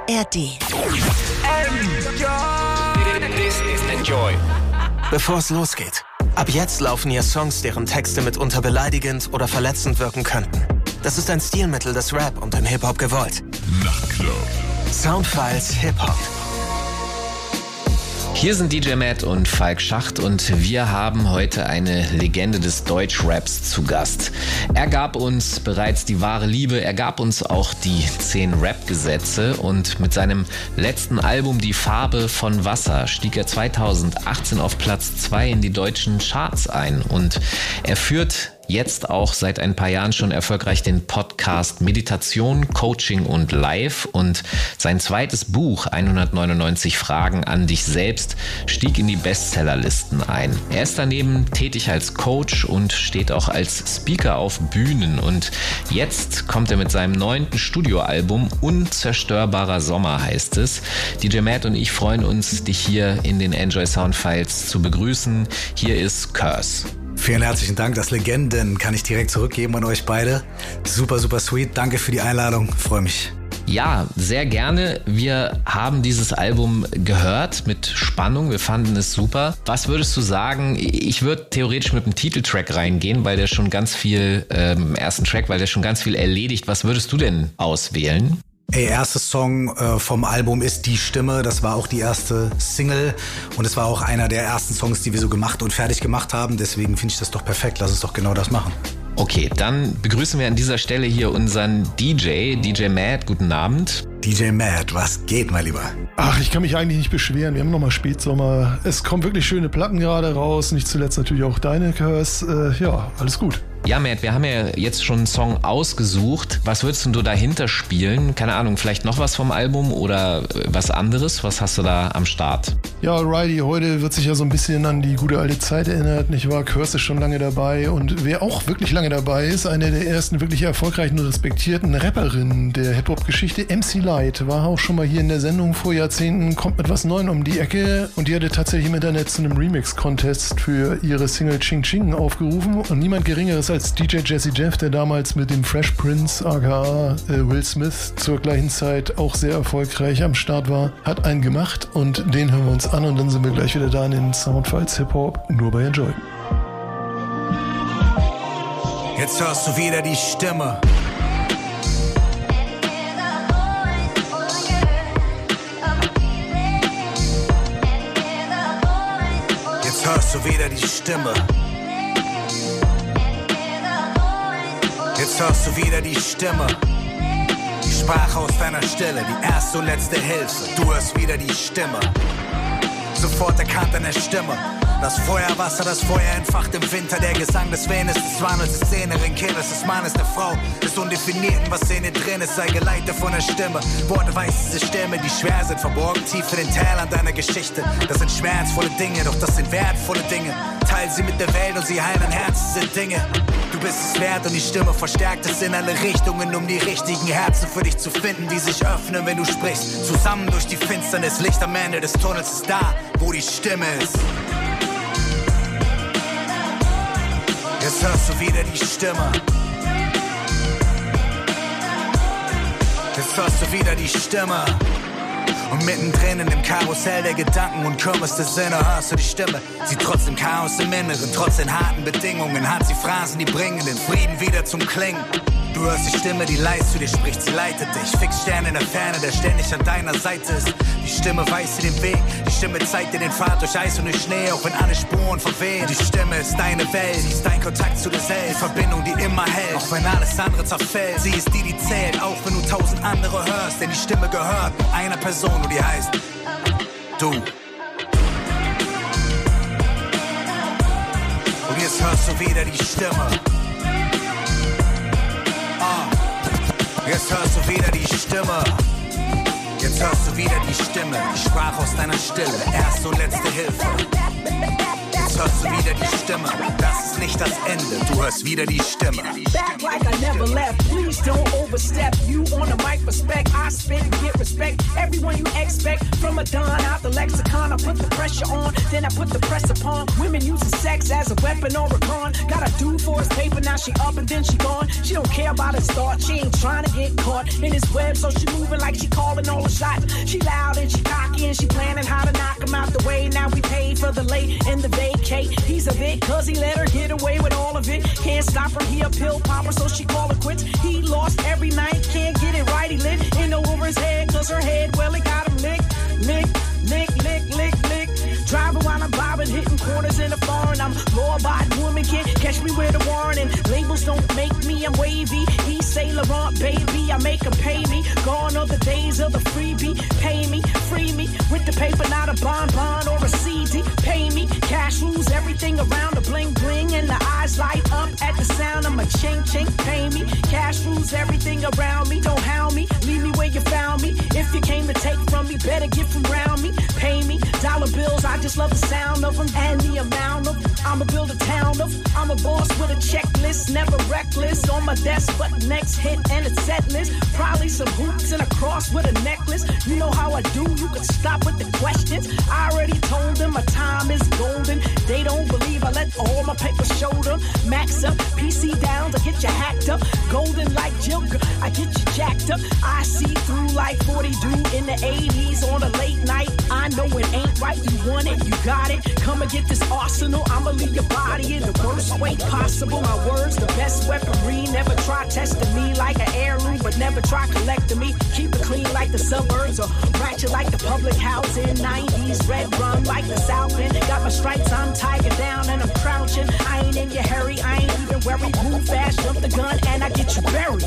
ARD. This is Enjoy. Bevor es losgeht, ab jetzt laufen hier Songs, deren Texte mitunter beleidigend oder verletzend wirken könnten. Das ist ein Stilmittel des Rap und im Hip-Hop gewollt. Nachtclub. Soundfiles Hip-Hop. Hier sind DJ Matt und Falk Schacht und wir haben heute eine Legende des Deutschraps zu Gast. Er gab uns bereits die wahre Liebe, er gab uns auch die 10 Rap-Gesetze und mit seinem letzten Album Die Farbe von Wasser stieg er 2018 auf Platz 2 in die deutschen Charts ein und er führt jetzt auch seit ein paar Jahren schon erfolgreich den Podcast Meditation, Coaching und Live und sein zweites Buch 199 Fragen an dich selbst stieg in die Bestsellerlisten ein. Er ist daneben tätig als Coach und steht auch als Speaker auf Bühnen und jetzt kommt er mit seinem 9. Studioalbum Unzerstörbarer Sommer heißt es. DJ Matt und ich freuen uns, dich hier in den Enjoy Soundfiles zu begrüßen. Hier ist Curse. Vielen herzlichen Dank, das Legenden kann ich direkt zurückgeben an euch beide. Super, super sweet, danke für die Einladung, freue mich. Ja, sehr gerne. Wir haben dieses Album gehört mit Spannung, wir fanden es super. Was würdest du sagen, ich würde theoretisch mit dem Titeltrack reingehen, weil der schon ganz viel, ersten Track, weil der schon ganz viel erledigt. Was würdest du denn auswählen? Erster Song vom Album ist Die Stimme, das war auch die erste Single und es war auch einer der ersten Songs, die wir so gemacht und fertig gemacht haben, deswegen finde ich das doch perfekt, lass uns doch genau das machen. Okay, dann begrüßen wir an dieser Stelle hier unseren DJ Matt, guten Abend. DJ Matt, was geht, mein Lieber? Ach, ich kann mich eigentlich nicht beschweren. Wir haben nochmal Spätsommer. Es kommen wirklich schöne Platten gerade raus. Nicht zuletzt natürlich auch deine, Curse. Ja, alles gut. Ja, Matt, wir haben ja jetzt schon einen Song ausgesucht. Was würdest du dahinter spielen? Keine Ahnung, vielleicht noch was vom Album oder was anderes? Was hast du da am Start? Ja, Riley, heute wird sich ja so ein bisschen an die gute alte Zeit erinnert, nicht wahr? Curse ist schon lange dabei und wer auch wirklich lange dabei ist, eine der ersten wirklich erfolgreichen und respektierten Rapperinnen der Hip-Hop-Geschichte, MC Lyte, war auch schon mal hier in der Sendung vor Jahrzehnten, kommt mit was Neuem um die Ecke und die hatte tatsächlich im Internet zu einem Remix-Contest für ihre Single Ching Ching aufgerufen und niemand Geringeres als DJ Jazzy Jeff, der damals mit dem Fresh Prince aka Will Smith zur gleichen Zeit auch sehr erfolgreich am Start war, hat einen gemacht und den hören wir uns an und dann sind wir gleich wieder da in den Soundfiles Hip-Hop, nur bei Enjoy. Jetzt hörst du wieder die Stimme. Jetzt hörst du wieder die Stimme. Jetzt hörst du wieder die Stimme. Die Sprache aus deiner Stille, die erste und letzte Hilfe. Du hörst wieder die Stimme. Sofort erkannt an der Stimme. Das Feuerwasser, das Feuer entfacht im Winter. Der Gesang des Venus, des Wandels, des Szenerin, Kindes, des Mannes, der Frau, des Undefinierten, was in dir drin ist, sei geleitet von der Stimme. Worte weiße Stämme, die schwer sind, verborgen tief in den Tälern deiner Geschichte. Das sind schmerzvolle Dinge, doch das sind wertvolle Dinge. Teil sie mit der Welt und sie heilen dein Herz, das sind Dinge. Du bist es wert und die Stimme verstärkt es in alle Richtungen, um die richtigen Herzen für dich zu finden, die sich öffnen, wenn du sprichst. Zusammen durch die Finsternis, Licht am Ende des Tunnels ist da, wo die Stimme ist. Jetzt hörst du wieder die Stimme. Jetzt hörst du wieder die Stimme. Und mittendrin in dem Karussell der Gedanken und Kirmes der Sinne hörst du die Stimme. Sie trotzdem Chaos im Inneren, trotz den harten Bedingungen hat sie Phrasen, die bringen den Frieden wieder zum Klingen. Du hörst die Stimme, die leise zu dir spricht, sie leitet dich. Fix Sterne in der Ferne, der ständig an deiner Seite ist. Die Stimme weist dir den Weg, die Stimme zeigt dir den Pfad durch Eis und durch Schnee, auch wenn alle Spuren verwehen. Die Stimme ist deine Welt, sie ist dein Kontakt zu dir selbst, die Verbindung, die immer hält, auch wenn alles andere zerfällt. Sie ist die, die zählt, auch wenn du 1000 andere hörst, denn die Stimme gehört nur einer Person und die heißt du. Und jetzt hörst du wieder die Stimme. Jetzt hörst du wieder die Stimme. Jetzt hörst du wieder die Stimme. Die Sprache aus deiner Stille, erste und letzte Hilfe. Jetzt hörst du wieder die Stimme. Das ist nicht das Ende, du hörst wieder die Stimme. Back like I never left, please don't overstep. You on the mic, respect. I spit, get respect. Everyone you expect from a don out the lexicon. I put the pressure on, then I put the press upon. Women using sex as a weapon or a con. Got a dude for his paper, now she up and then she gone. She don't care about his thought, she ain't trying to get caught in his web, so she moving like she calling all the shots. She loud and she cocky and she planning how to knock him out the way. Now we paid for the late and the vacate. He's a bit cause he let her get away with all of it. Can't stop her, he a pill popper, so she call it quits. He lost every night, can't get it right, he lit in over his head, cause her head, well, it got him lick, lick, lick, lick, lick, lick. Driving while I'm bobbing, hitting corners in the foreign. I'm law-abiding woman, can't catch me with a warrant. And labels don't make me, I'm wavy. He's Saint Laurent, baby, I make him pay me. Gone are the days of the freebie. Pay me, free me, with the paper, not a bonbon or a CD. Pay me, cash rules everything around the bling bling. And the eyes light up at the sound of my ching ching. Pay me, cash rules everything around me. Don't hound me, leave me where you found me. If you came to take from me, better get from round me. Pay me, dollar bills, I just love the sound of them and the amount of them. I'ma build a town of. I'm a boss with a checklist, never reckless. On my desk, but next hit and a set list. Probably some hoops and a cross with a necklace. You know how I do, you can stop with the questions. I already told them my time is golden. They don't believe I let all my papers show them. Max up, PC downs, I get you hacked up. Golden like Jill, I get you jacked up. I see through like 40 do in the 80s on a late night. I know it ain't right, you want it, you got it. Come and get this arsenal, I'ma leave your body in the worst way possible. My words, the best weaponry. Never try testing me like an heirloom, but never try collecting me. Keep it clean like the suburbs, or ratchet like the public housing. 90s, red rum like the South End. Got my stripes, I'm tiger down and I'm crouching. I ain't in your hurry, I ain't even worried. Move fast, jump the gun, and I get you buried.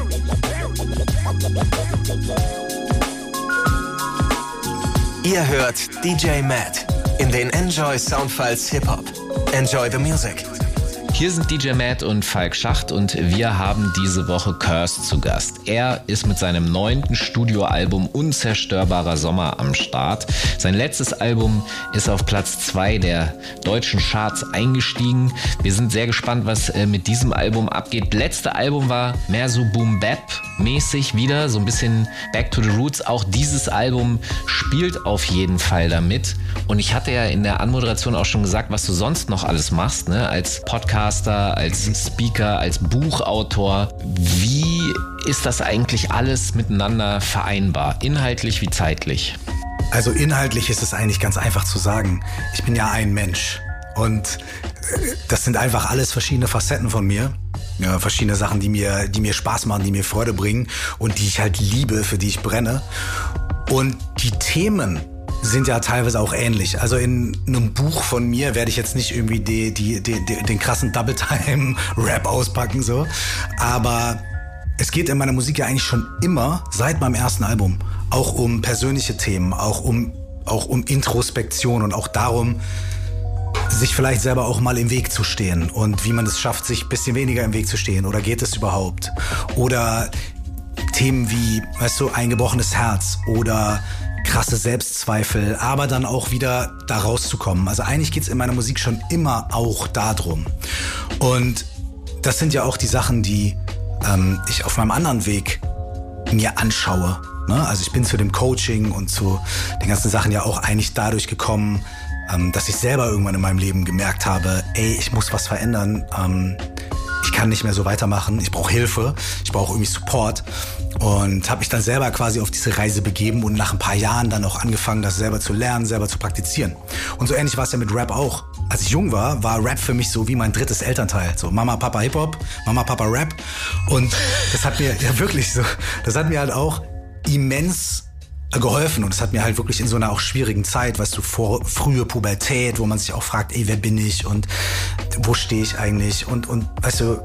Ihr hört DJ Matt in den Enjoy Soundfiles Hip-Hop. Enjoy the music. Hier sind DJ Matt und Falk Schacht und wir haben diese Woche Curse zu Gast. Er ist mit seinem 9. Studioalbum Unzerstörbarer Sommer am Start. Sein letztes Album ist auf Platz 2 der deutschen Charts eingestiegen. Wir sind sehr gespannt, was mit diesem Album abgeht. Letzte Album war mehr so Boom-Bap-mäßig wieder, so ein bisschen Back to the Roots. Auch dieses Album spielt auf jeden Fall damit. Und ich hatte ja in der Anmoderation auch schon gesagt, was du sonst noch alles machst, ne? Als Podcaster, als Speaker, als Buchautor. Wie ist das eigentlich alles miteinander vereinbar, inhaltlich wie zeitlich? Also inhaltlich ist es eigentlich ganz einfach zu sagen. Ich bin ja ein Mensch und das sind einfach alles verschiedene Facetten von mir. Ja, verschiedene Sachen, die mir Spaß machen, die mir Freude bringen und die ich halt liebe, für die ich brenne. Und die Themen sind ja teilweise auch ähnlich. Also in einem Buch von mir werde ich jetzt nicht irgendwie den krassen Double-Time-Rap auspacken, so. Aber es geht in meiner Musik ja eigentlich schon immer, seit meinem ersten Album, auch um persönliche Themen, auch um Introspektion und auch darum, sich vielleicht selber auch mal im Weg zu stehen und wie man es schafft, sich ein bisschen weniger im Weg zu stehen. Oder geht es überhaupt? Oder Themen wie, weißt du, ein gebrochenes Herz oder krasse Selbstzweifel, aber dann auch wieder da rauszukommen. Also eigentlich geht's in meiner Musik schon immer auch darum. Und das sind ja auch die Sachen, die ich auf meinem anderen Weg mir anschaue. Ne? Also ich bin zu dem Coaching und zu den ganzen Sachen ja auch eigentlich dadurch gekommen, dass ich selber irgendwann in meinem Leben gemerkt habe, ey, ich muss was verändern. Ich kann nicht mehr so weitermachen. Ich brauche Hilfe. Ich brauche irgendwie Support. Und habe mich dann selber quasi auf diese Reise begeben und nach ein paar Jahren dann auch angefangen, das selber zu lernen, selber zu praktizieren. Und so ähnlich war es ja mit Rap auch. Als ich jung war Rap für mich so wie mein drittes Elternteil. So Mama, Papa Hip-Hop, Mama, Papa Rap. Und das hat mir, ja wirklich so, das hat mir halt auch immens geholfen. Und es hat mir halt wirklich in so einer auch schwierigen Zeit, weißt du, frühe Pubertät, wo man sich auch fragt, ey, wer bin ich und wo stehe ich eigentlich? Und weißt du,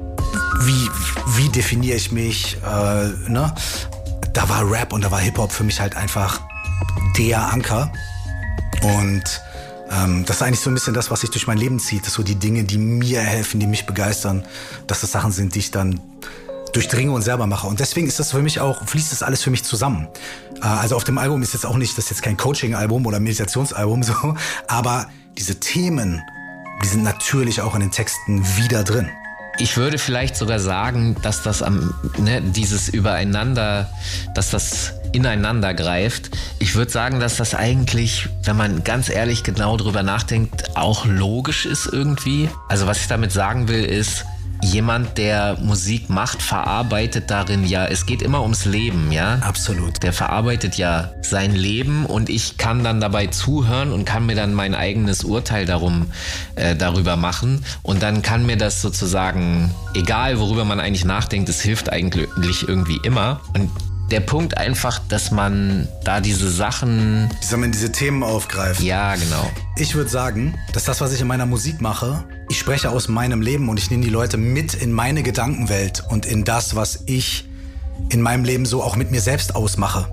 wie definiere ich mich, ne? Da war Rap und da war Hip-Hop für mich halt einfach der Anker. Und das ist eigentlich so ein bisschen das, was sich durch mein Leben zieht. Das ist so die Dinge, die mir helfen, die mich begeistern, dass das Sachen sind, die ich dann durchdringe und selber mache. Und deswegen ist das für mich auch, fließt das alles für mich zusammen. Also auf dem Album ist jetzt auch nicht, das ist jetzt kein Coaching-Album oder Meditationsalbum, so, aber diese Themen, die sind natürlich auch in den Texten wieder drin. Ich würde vielleicht sogar sagen, dass das dieses Übereinander, dass das ineinander greift. Ich würde sagen, dass das eigentlich, wenn man ganz ehrlich genau drüber nachdenkt, auch logisch ist irgendwie. Also was ich damit sagen will, ist, jemand, der Musik macht, verarbeitet darin ja, es geht immer ums Leben, ja? Absolut. Der verarbeitet ja sein Leben und ich kann dann dabei zuhören und kann mir dann mein eigenes Urteil darüber machen und dann kann mir das sozusagen, egal worüber man eigentlich nachdenkt, es hilft eigentlich irgendwie immer. Und der Punkt einfach, dass man da diese Sachen... diese Themen aufgreift. Ja, genau. Ich würde sagen, dass das, was ich in meiner Musik mache, ich spreche aus meinem Leben und ich nehme die Leute mit in meine Gedankenwelt und in das, was ich in meinem Leben so auch mit mir selbst ausmache.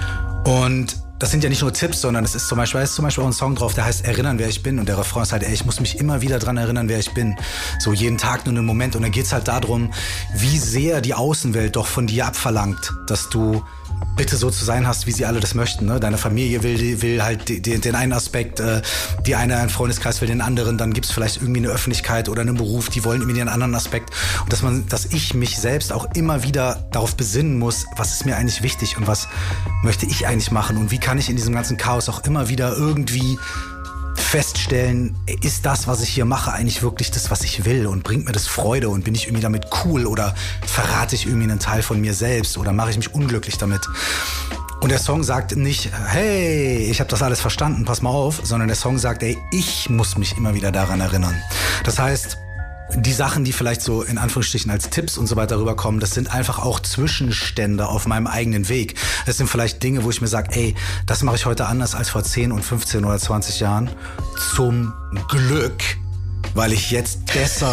Und das sind ja nicht nur Tipps, sondern es ist zum Beispiel auch ein Song drauf, der heißt Erinnern, wer ich bin. Und der Refrain ist halt, ich muss mich immer wieder dran erinnern, wer ich bin. So jeden Tag nur einen Moment. Und dann geht's halt darum, wie sehr die Außenwelt doch von dir abverlangt, dass du bitte so zu sein hast, wie sie alle das möchten. Ne? Deine Familie will halt den einen Aspekt, ein Freundeskreis will den anderen, dann gibt's vielleicht irgendwie eine Öffentlichkeit oder einen Beruf, die wollen irgendwie den anderen Aspekt. Und dass ich mich selbst auch immer wieder darauf besinnen muss, was ist mir eigentlich wichtig und was möchte ich eigentlich machen und wie kann ich in diesem ganzen Chaos auch immer wieder irgendwie feststellen, ist das, was ich hier mache, eigentlich wirklich das, was ich will und bringt mir das Freude und bin ich irgendwie damit cool oder verrate ich irgendwie einen Teil von mir selbst oder mache ich mich unglücklich damit? Und der Song sagt nicht, hey, ich habe das alles verstanden, pass mal auf, sondern der Song sagt, ich muss mich immer wieder daran erinnern. Das heißt, die Sachen, die vielleicht so in Anführungsstrichen als Tipps und so weiter rüberkommen, das sind einfach auch Zwischenstände auf meinem eigenen Weg. Das sind vielleicht Dinge, wo ich mir sage, das mache ich heute anders als vor 10 und 15 oder 20 Jahren. Zum Glück, weil ich jetzt besser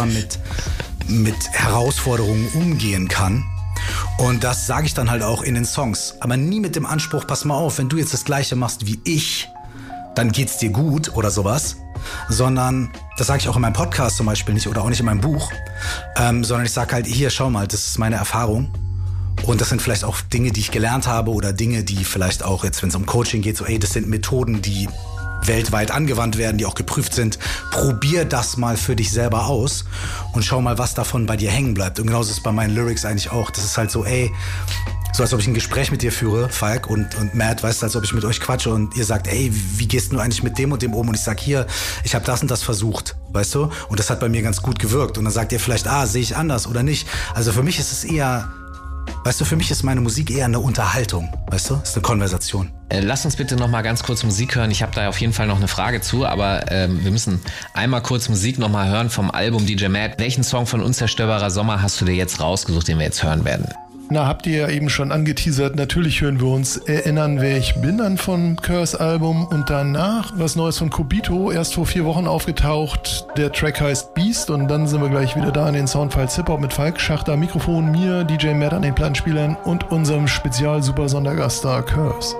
mit Herausforderungen umgehen kann. Und das sage ich dann halt auch in den Songs. Aber nie mit dem Anspruch, pass mal auf, wenn du jetzt das Gleiche machst wie ich, dann geht's dir gut oder sowas. Sondern, das sage ich auch in meinem Podcast zum Beispiel nicht oder auch nicht in meinem Buch, sondern ich sage halt, hier, schau mal, das ist meine Erfahrung und das sind vielleicht auch Dinge, die ich gelernt habe oder Dinge, die vielleicht auch jetzt, wenn es um Coaching geht, so das sind Methoden, die weltweit angewandt werden, die auch geprüft sind. Probier das mal für dich selber aus und schau mal, was davon bei dir hängen bleibt. Und genauso ist es bei meinen Lyrics eigentlich auch. Das ist halt so, so als ob ich ein Gespräch mit dir führe, Falk und Matt, weißt du, als ob ich mit euch quatsche und ihr sagt, wie gehst du eigentlich mit dem und dem um? Und ich sag, hier, ich habe das und das versucht, weißt du? Und das hat bei mir ganz gut gewirkt. Und dann sagt ihr vielleicht, sehe ich anders oder nicht. Also für mich ist es eher, weißt du, für mich ist meine Musik eher eine Unterhaltung, weißt du? Es ist eine Konversation. Lass uns bitte noch mal ganz kurz Musik hören. Ich habe da auf jeden Fall noch eine Frage zu, aber wir müssen einmal kurz Musik noch mal hören vom Album DJ Matt. Welchen Song von Unzerstörbarer Sommer hast du dir jetzt rausgesucht, den wir jetzt hören werden? Na, habt ihr ja eben schon angeteasert, natürlich hören wir uns Erinnern, wer ich bin an von Curse Album und danach was Neues von Kobito, erst vor 4 Wochen aufgetaucht. Der Track heißt Beast und dann sind wir gleich wieder da in den Soundfiles Hip-Hop mit Falk Schacht am Mikrofon, mir, DJ Matt an den Plattenspielern und unserem Spezial-Super-Sondergast da, Curse.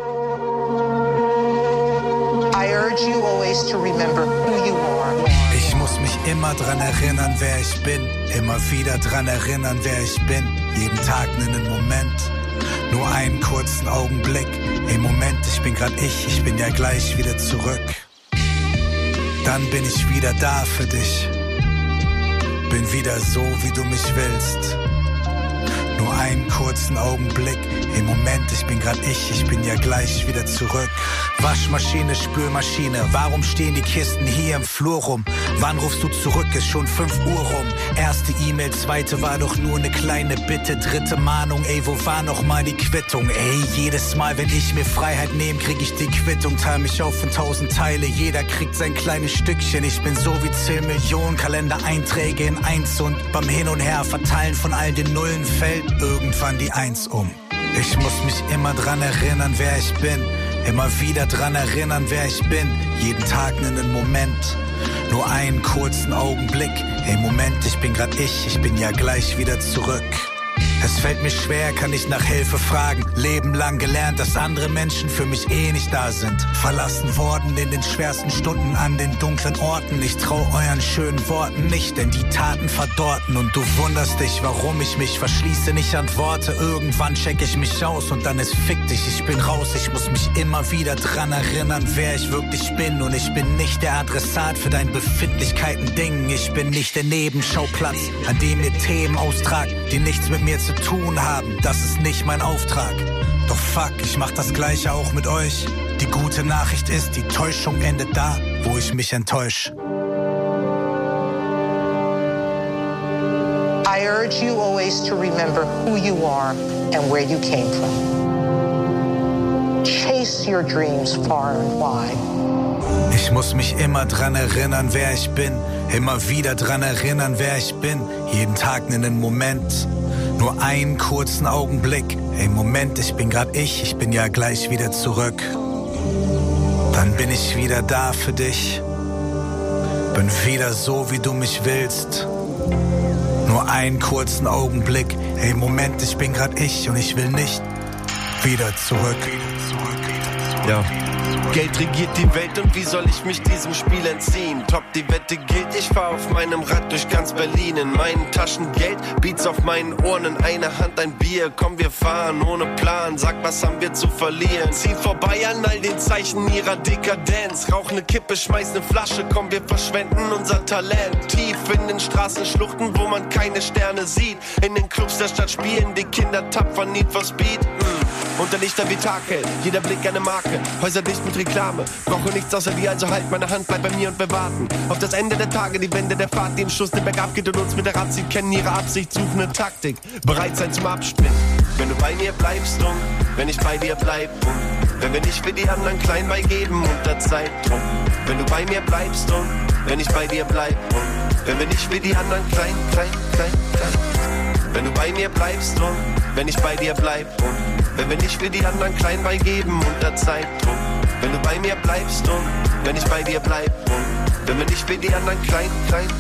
I urge you always to remember who you are. Ich muss mich immer dran erinnern, wer ich bin. Immer wieder dran erinnern, wer ich bin. Jeden Tag einen Moment, nur einen kurzen Augenblick. Moment, ich bin grad ich bin ja gleich wieder zurück. Dann bin ich wieder da für dich. Bin wieder so, wie du mich willst. Nur einen kurzen Augenblick. Moment, ich bin grad ich bin ja gleich wieder zurück. Waschmaschine, Spülmaschine, warum stehen die Kisten hier im Flur rum? Wann rufst du zurück, ist schon 5 Uhr rum. Erste E-Mail, zweite war doch nur eine kleine Bitte. Dritte Mahnung, wo war noch mal die Quittung? Jedes Mal, wenn ich mir Freiheit nehme, krieg ich die Quittung. Teil mich auf in 1000 Teile, jeder kriegt sein kleines Stückchen. Ich bin so wie 10 Millionen Kalendereinträge in 1 und beim Hin und Her verteilen von all den Nullen fällt irgendwann die 1 um. Ich muss mich immer dran erinnern, wer ich bin. Immer wieder dran erinnern, wer ich bin. Jeden Tag einen Moment, nur einen kurzen Augenblick. Moment, ich bin grad ich bin ja gleich wieder zurück. Es fällt mir schwer, kann ich nach Hilfe fragen. Leben lang gelernt, dass andere Menschen für mich eh nicht da sind. Verlassen worden in den schwersten Stunden an den dunklen Orten. Ich trau euren schönen Worten nicht, denn die Taten verdorrten. Und du wunderst dich, warum ich mich verschließe, nicht antworte. Irgendwann check ich mich aus und dann ist fick dich. Ich bin raus, ich muss mich immer wieder dran erinnern, wer ich wirklich bin. Und ich bin nicht der Adressat für dein Befindlichkeiten-Ding. Ich bin nicht der Nebenschauplatz, an dem ihr Themen austragt, die nichts mit mir zu tun haben. Das ist nicht mein Auftrag. Doch fuck, ich mach das Gleiche auch mit euch. Die gute Nachricht ist, die Täuschung endet da, wo ich mich enttäusch. I urge you always to remember who you are and where you came from. Chase your dreams far and wide. Ich muss mich immer dran erinnern, wer ich bin. Immer wieder dran erinnern, wer ich bin. Jeden Tag einen Moment, nur einen kurzen Augenblick. Ey, Moment, ich bin grad ich bin ja gleich wieder zurück. Dann bin ich wieder da für dich. Bin wieder so, wie du mich willst. Nur einen kurzen Augenblick. Ey, Moment, ich bin grad ich und ich will nicht wieder zurück. Ja. Geld regiert die Welt und wie soll ich mich diesem Spiel entziehen? Top, die Wette gilt, ich fahr auf meinem Rad durch ganz Berlin. In meinen Taschen Geld, Beats auf meinen Ohren, in einer Hand ein Bier. Komm, wir fahren ohne Plan, sag, was haben wir zu verlieren? Zieh vorbei an all den Zeichen ihrer Dekadenz. Rauch ne Kippe, schmeiß ne Flasche, komm, wir verschwenden unser Talent. Tief in den Straßenschluchten, wo man keine Sterne sieht. In den Clubs der Stadt spielen die Kinder tapfer Need for Speed. Unter Lichter wie Taghell, jeder Blick eine Marke. Häuser dicht mit Reklame, brauche nichts außer dir, also halt meine Hand, bleib bei mir und wir warten auf das Ende der Tage, die Wende der Fahrt, die im Schuss den Berg abgeht und uns mit der Rad zieht, kennen ihre Absicht, suchen eine Taktik, bereit sein zum Abspringen. Wenn du bei mir bleibst und wenn ich bei dir bleib und wenn wir nicht für die anderen klein beigeben unter Zeitdruck. Wenn du bei mir bleibst und wenn ich bei dir bleib und wenn wir nicht für die anderen klein. Wenn du bei mir bleibst und wenn ich bei dir bleib und wenn wir nicht für die anderen klein beigeben unter Zeitdruck. Wenn du bei mir bleibst und wenn ich bei dir bleib und wenn wir nicht für die anderen klein.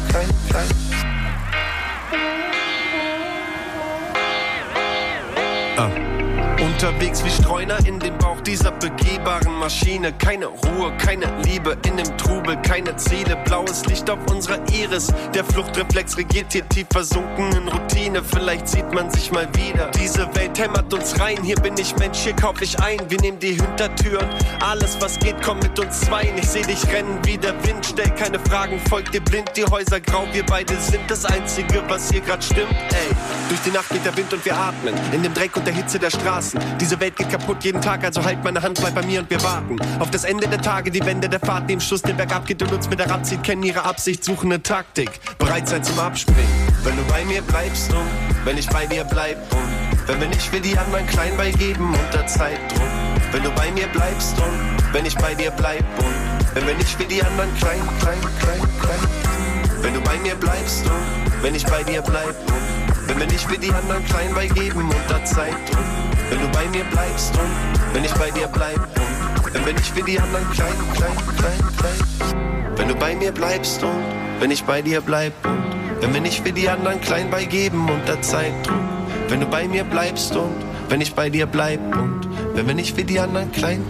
Unterwegs wie Streuner in den Bauch dieser begehbaren Maschine. Keine Ruhe, keine Liebe in dem Trubel, keine Ziele. Blaues Licht auf unserer Iris. Der Fluchtreflex regiert hier tief versunken in Routine. Vielleicht sieht man sich mal wieder. Diese Welt hämmert uns rein. Hier bin ich Mensch, hier kauf ich ein. Wir nehmen die Hintertüren. Alles was geht, kommt mit uns zweien. Ich seh dich rennen wie der Wind. Stell keine Fragen, folg dir blind. Die Häuser grau, wir beide sind das Einzige, was hier grad stimmt. Ey, durch die Nacht geht der Wind und wir atmen. In dem Dreck und der Hitze der Straßen. Diese Welt geht kaputt jeden Tag, also halt meine Hand, bleib bei mir und wir warten auf das Ende der Tage, die Wende der Fahrt, die im Schuss den Berg abgeht und uns mit der Rad zieht, kennen ihre Absicht, suchen eine Taktik, bereit sein zum Abspringen. Wenn du bei mir bleibst und wenn ich bei dir bleib und wenn wir nicht für die anderen klein beigeben unter Zeitdruck. Wenn du bei mir bleibst und wenn ich bei dir bleib und wenn wir nicht für die anderen klein. Wenn du bei mir bleibst und wenn ich bei dir bleib und wenn wir nicht für die anderen klein beigeben unter Zeitdruck. Wenn du bei mir bleibst und wenn ich bei dir bleib und wenn wir nicht für die anderen klein. Wenn du bei mir bleibst und wenn ich bei dir bleib und wenn wir nicht für die anderen klein beigeben unter Zeitdruck. Wenn du bei mir bleibst und wenn ich bei dir bleib und wenn wir nicht für die anderen klein.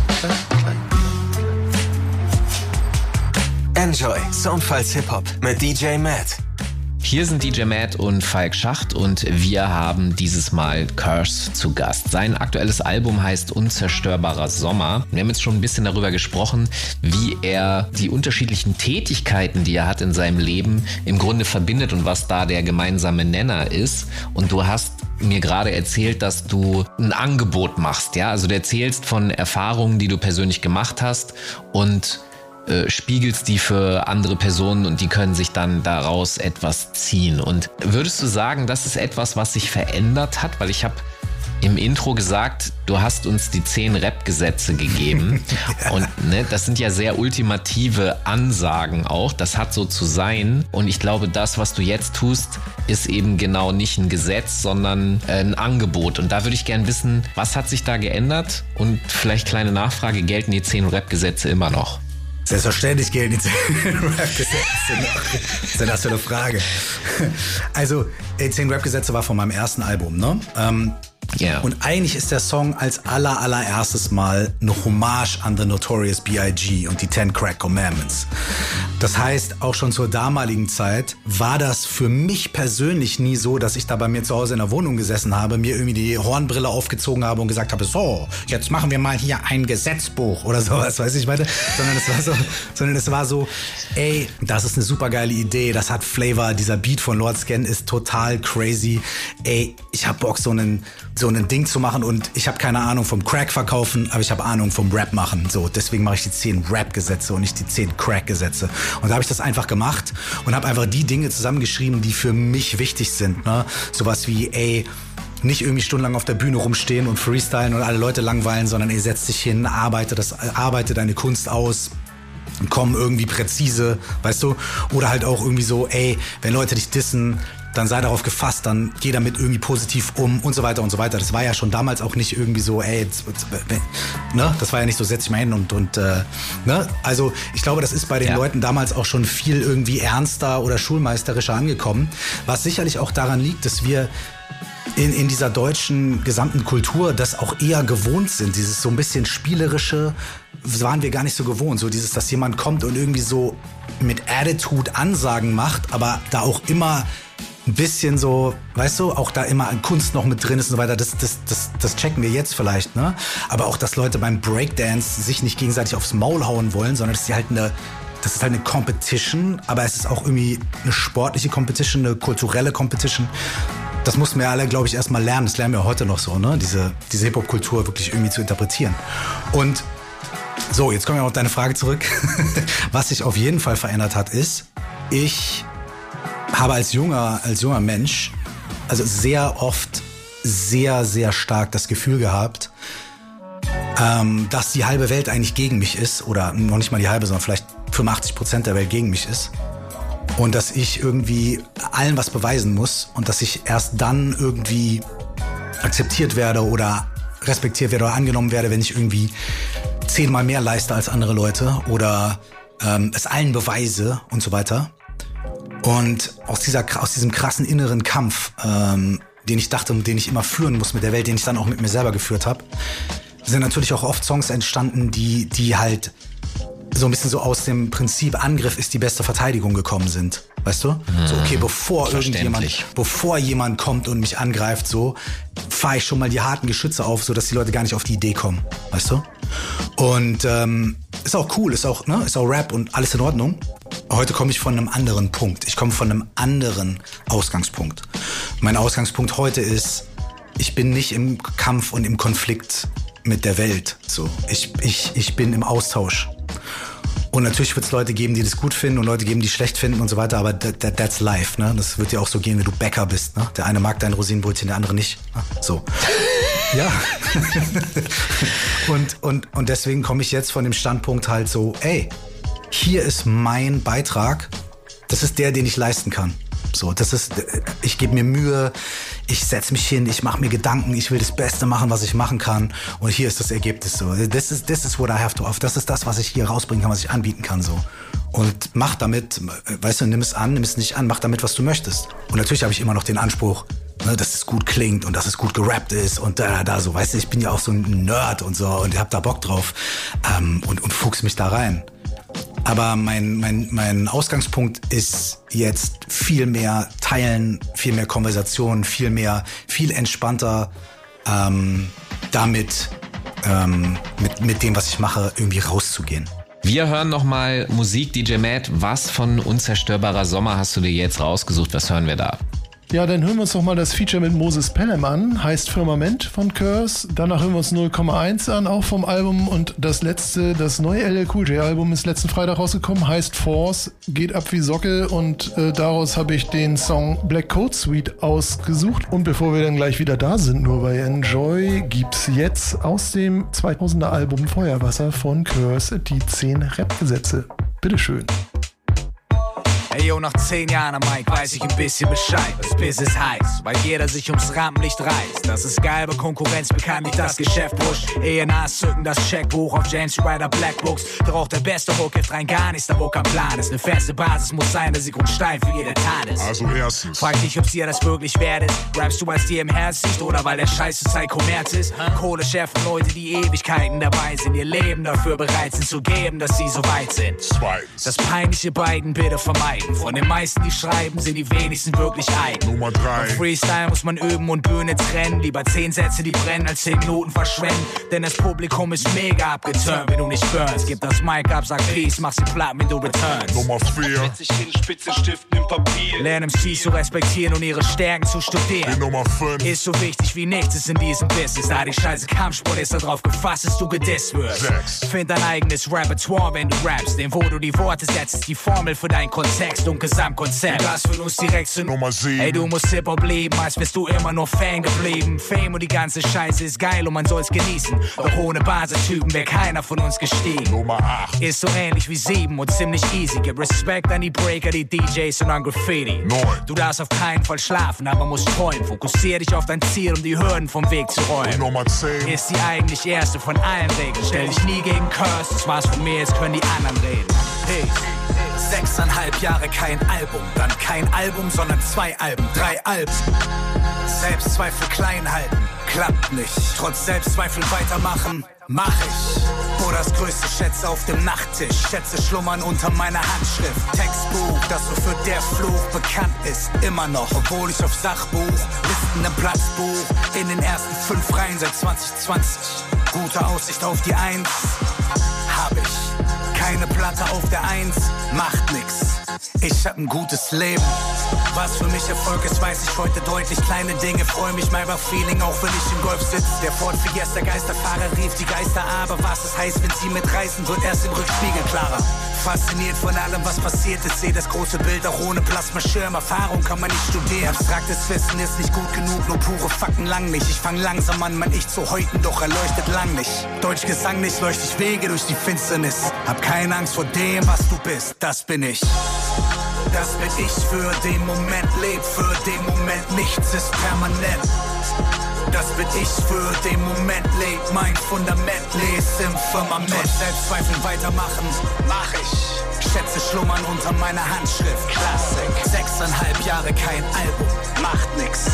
Enjoy Soundfiles Hip-Hop mit DJ Matt. Hier sind DJ Matt und Falk Schacht und wir haben dieses Mal Curse zu Gast. Sein aktuelles Album heißt Unzerstörbarer Sommer. Wir haben jetzt schon ein bisschen darüber gesprochen, wie er die unterschiedlichen Tätigkeiten, die er hat in seinem Leben, im Grunde verbindet und was da der gemeinsame Nenner ist. Und du hast mir gerade erzählt, dass du ein Angebot machst, ja? Also du erzählst von Erfahrungen, die du persönlich gemacht hast und spiegelst die für andere Personen und die können sich dann daraus etwas ziehen. Und würdest du sagen, das ist etwas, was sich verändert hat? Weil ich habe im Intro gesagt, du hast uns die 10 Rap-Gesetze gegeben. Und das sind ja sehr ultimative Ansagen auch. Das hat so zu sein. Und ich glaube, das, was du jetzt tust, ist eben genau nicht ein Gesetz, sondern ein Angebot. Und da würde ich gerne wissen, was hat sich da geändert? Und vielleicht kleine Nachfrage, gelten die 10 Rap-Gesetze immer noch? Selbstverständlich gelten die 10 Rap-Gesetze. Das ist eine Frage. Also, 10 Rap-Gesetze war von meinem ersten Album, ne? Yeah. Und eigentlich ist der Song als allererstes Mal eine Hommage an The Notorious B.I.G. und die 10 Crack Commandments. Das heißt, auch schon zur damaligen Zeit war das für mich persönlich nie so, dass ich da bei mir zu Hause in der Wohnung gesessen habe, mir irgendwie die Hornbrille aufgezogen habe und gesagt habe, so, jetzt machen wir mal hier ein Gesetzbuch oder sowas, weiß ich meine. Sondern es war so, ey, das ist eine super geile Idee, das hat Flavor, dieser Beat von Lord Scan ist total crazy. Ey, ich hab Bock, so ein Ding zu machen und ich habe keine Ahnung vom Crack verkaufen, aber ich habe Ahnung vom Rap machen. So, deswegen mache ich die 10 Rap-Gesetze und nicht die 10 Crack-Gesetze. Und da habe ich das einfach gemacht und habe einfach die Dinge zusammengeschrieben, die für mich wichtig sind. Ne? Sowas wie, ey, nicht irgendwie stundenlang auf der Bühne rumstehen und freestylen und alle Leute langweilen, sondern ey, setz dich hin, arbeite deine Kunst aus. Und komm irgendwie präzise, weißt du? Oder halt auch irgendwie so, ey, wenn Leute dich dissen, dann sei darauf gefasst, dann geh damit irgendwie positiv um und so weiter und so weiter. Das war ja schon damals auch nicht irgendwie so, ey, ne? Das war ja nicht so, setz dich mal hin und ne? Also ich glaube, das ist bei den Leuten damals auch schon viel irgendwie ernster oder schulmeisterischer angekommen, was sicherlich auch daran liegt, dass wir in dieser deutschen gesamten Kultur das auch eher gewohnt sind, dieses so ein bisschen spielerische, waren wir gar nicht so gewohnt, so dieses, dass jemand kommt und irgendwie so mit Attitude Ansagen macht, aber da auch immer ein bisschen so, weißt du, auch da immer Kunst noch mit drin ist und so weiter, das checken wir jetzt vielleicht, ne? Aber auch, dass Leute beim Breakdance sich nicht gegenseitig aufs Maul hauen wollen, sondern dass die halt das ist halt eine Competition, aber es ist auch irgendwie eine sportliche Competition, eine kulturelle Competition. Das mussten wir alle, glaube ich, erstmal lernen. Das lernen wir heute noch so, ne? Diese Hip-Hop-Kultur wirklich irgendwie zu interpretieren. Und so, jetzt kommen wir auf deine Frage zurück. Was sich auf jeden Fall verändert hat, ist, ich habe als junger Mensch, also sehr oft sehr, sehr stark das Gefühl gehabt, dass die halbe Welt eigentlich gegen mich ist, oder noch nicht mal die halbe, sondern vielleicht 85% der Welt gegen mich ist. Und dass ich irgendwie allen was beweisen muss und dass ich erst dann irgendwie akzeptiert werde oder respektiert werde oder angenommen werde, wenn ich irgendwie 10-mal mehr leiste als andere Leute oder es allen beweise und so weiter. Und aus diesem krassen inneren Kampf, den ich dachte und den ich immer führen muss mit der Welt, den ich dann auch mit mir selber geführt habe, sind natürlich auch oft Songs entstanden, die halt so ein bisschen so aus dem Prinzip Angriff ist die beste Verteidigung gekommen sind. Weißt du? So, okay, bevor jemand kommt und mich angreift, so, fahre ich schon mal die harten Geschütze auf, so dass die Leute gar nicht auf die Idee kommen. Weißt du? Und ist auch cool, ist auch Rap und alles in Ordnung. Heute komme ich von einem anderen Punkt. Ich komme von einem anderen Ausgangspunkt. Mein Ausgangspunkt heute ist, ich bin nicht im Kampf und im Konflikt mit der Welt. So, ich bin im Austausch. Und natürlich wird es Leute geben, die das gut finden und Leute geben, die schlecht finden und so weiter, aber that's life, ne? Das wird dir auch so gehen, wenn du Bäcker bist, ne? Der eine mag dein Rosinenbrötchen, der andere nicht. Ne? So. Ja. und deswegen komme ich jetzt von dem Standpunkt halt so, ey, hier ist mein Beitrag, das ist der, den ich leisten kann. So, ich gebe mir Mühe, ich setze mich hin, ich mache mir Gedanken, ich will das Beste machen, was ich machen kann. Und hier ist das Ergebnis so. This is what I have to offer. Das ist das, was ich hier rausbringen kann, was ich anbieten kann so. Und mach damit, weißt du, nimm es an, nimm es nicht an, mach damit, was du möchtest. Und natürlich habe ich immer noch den Anspruch, ne, dass es gut klingt und dass es gut gerappt ist und da so. Weißt du, ich bin ja auch so ein Nerd und so und ich hab da Bock drauf und fuchs mich da rein. Aber mein Ausgangspunkt ist jetzt viel mehr Teilen, viel mehr Konversation, viel entspannter damit mit dem, was ich mache, irgendwie rauszugehen. Wir hören nochmal Musik, DJ Matt. Was von Unzerstörbarer Sommer hast du dir jetzt rausgesucht? Was hören wir da? Ja, dann hören wir uns doch mal das Feature mit Moses Pelham an, heißt Firmament von Curse. Danach hören wir uns 0,1 an, auch vom Album. Und das neue LL Cool J Album ist letzten Freitag rausgekommen, heißt Force, geht ab wie Socke. Und daraus habe ich den Song Black Coat Suite ausgesucht. Und bevor wir dann gleich wieder da sind, nur bei Enjoy, gibt's jetzt aus dem 2000er Album Feuerwasser von Curse die 10 Rap-Gesetze. Bitteschön. Ey yo, nach 10 Jahren am Mic weiß ich ein bisschen Bescheid, was Business heißt, weil jeder sich ums Rampenlicht reißt. Das ist geil, aber Konkurrenz bekannt nicht das Geschäft pusht. ENAs zücken das Checkbuch auf James Ryder Blackbooks. Doch auch der beste Hook hilft rein gar nichts, da wo kein Plan ist. Eine feste Basis muss sein, dass sie Grundstein für jede Tat ist. Also erstens, frag dich, ob's dir das wirklich wert ist. Rappst du, weil's dir im Herz liegt oder weil der scheiße Zeit Kommerz ist? Kohle schärfen Leute, die Ewigkeiten dabei sind, ihr Leben dafür bereit sind zu geben, dass sie so weit sind. Zweitens, Das peinliche beiden bitte vermeiden. Von den meisten, die schreiben, sind die wenigsten wirklich eigen. Nummer 3, Freestyle muss man üben und Bühne trennen. Lieber 10 Sätze, die brennen, als 10 Minuten verschwenden. Denn das Publikum ist mega abgeturnt, wenn du nicht burnst. Gib das Mic ab, sag Peace, mach sie platt, wenn du returnst. Nummer 4, Setz dich hin, Spitze, Stiften im Papier. Lern MCs zu respektieren und ihre Stärken zu studieren. die Nummer 5, Ist so wichtig wie nichts ist in diesem Business. Da die scheiße Kampfsport ist darauf gefasst, dass du gedisst wirst. 6, Find dein eigenes Repertoire, wenn du rappst. Denn wo du die Worte setzt, ist die Formel für deinen Kontext und Gesamtkonzept. Das führt uns direkt zu Nummer 7, Ey, du musst Hip-Hop lieben, als wärst du immer nur Fan geblieben. Fame und die ganze Scheiße ist geil und man soll's genießen. Doch ohne Basistypen wäre keiner von uns gestiegen. Nummer 8, Ist so ähnlich wie 7 und ziemlich easy. Gib Respekt an die Breaker, die DJs und an Graffiti. 9, Du darfst auf keinen Fall schlafen, aber musst träumen. Fokussier dich auf dein Ziel, um die Hürden vom Weg zu räumen. Nummer 10, Ist die eigentlich erste von allen Regeln. Stell dich nie gegen Curse, das war's von mir, jetzt können die anderen reden. Peace. 6,5 Jahre kein Album, dann kein Album, sondern 2 Alben, 3 Alben. Selbstzweifel klein halten, klappt nicht. Trotz Selbstzweifel weitermachen, mach ich. Bruder's größte Schätze auf dem Nachttisch. Schätze schlummern unter meiner Handschrift. Textbuch, das wofür der Fluch bekannt ist, immer noch. Obwohl ich auf Sachbuch, Listen im Platzbuch, in den ersten 5 Reihen seit 2020. Gute Aussicht auf die 1, hab ich. Keine Platte auf der 1, macht nix. Ich hab ein gutes Leben. Was für mich Erfolg ist, weiß ich heute deutlich. Kleine Dinge, freu mich mal über Feeling, auch wenn ich im Golf sitz. Der Ford Fiesta Geisterfahrer rief die Geister, aber was es heißt, wenn sie mitreißen, wird erst im Rückspiegel klarer. Fasziniert von allem, was passiert ist, seh das große Bild auch ohne Plasmaschirm. Erfahrung kann man nicht studieren. Abstraktes Wissen ist nicht gut genug, nur pure Fakten lang nicht. Ich fang langsam an, mein Ich zu häuten, doch er leuchtet lang nicht. Deutsch Gesang nicht, leucht ich Wege durch die Finsternis. Hab keine Angst vor dem, was du bist, das bin ich. Das bin ich, für den Moment leb, für den Moment nichts ist permanent. Das bin ich, für den Moment leb, mein Fundament les im Firmament. Trotz Selbstzweifeln weitermachen, mach ich. Schätze schlummern unter meiner Handschrift, Klassik. 6,5 Jahre kein Album, macht nix.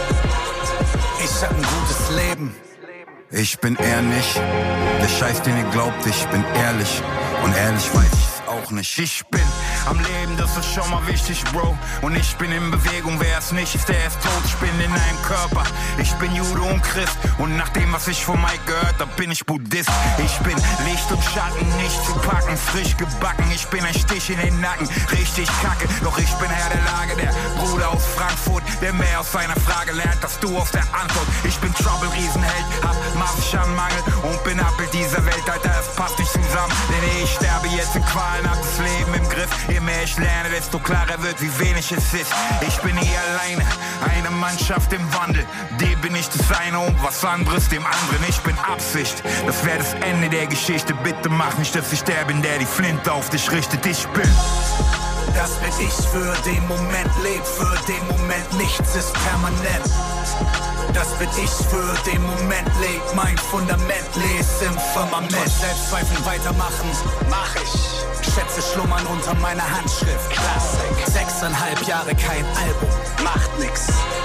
Ich hab ein gutes Leben. Ich bin eher nicht der Scheiß, den ihr glaubt, ich bin ehrlich. Und ehrlich weiß ich's auch nicht. Ich bin am Leben, das ist schon mal wichtig, Bro. Und ich bin in Bewegung, wer es nicht ist, der ist tot. Ich bin in einem Körper, ich bin Jude und Christ. Und nach dem, was ich von Mike gehört hab, bin ich Buddhist. Ich bin Licht und Schatten, nicht zu packen, frisch gebacken. Ich bin ein Stich in den Nacken, richtig kacke. Doch ich bin Herr der Lage, der Bruder aus Frankfurt, der mehr aus seiner Frage lernt, als du aus der Antwort. Ich bin Trouble, Riesenheld, hab massischen Mangel und bin Abbild dieser Welt, Alter, es passt nicht zusammen. Denn ich sterbe jetzt in Qualen, hab das Leben im Griff. Je mehr ich lerne, desto klarer wird, wie wenig es ist. Ich bin nie alleine, eine Mannschaft im Wandel. Dem bin ich das eine und was anderes dem anderen. Ich bin Absicht, das wäre das Ende der Geschichte. Bitte mach nicht, dass ich der bin, der die Flinte auf dich richtet. Ich bin Das bin ich, für den Moment leb, für den Moment nichts ist permanent. Das bin ich, für den Moment leb, mein Fundament les im Firmament. Trotz Selbstzweifeln weitermachen, mach ich. Schätze schlummern unter meiner Handschrift, Klassik. 6,5 Jahre kein Album, macht nix.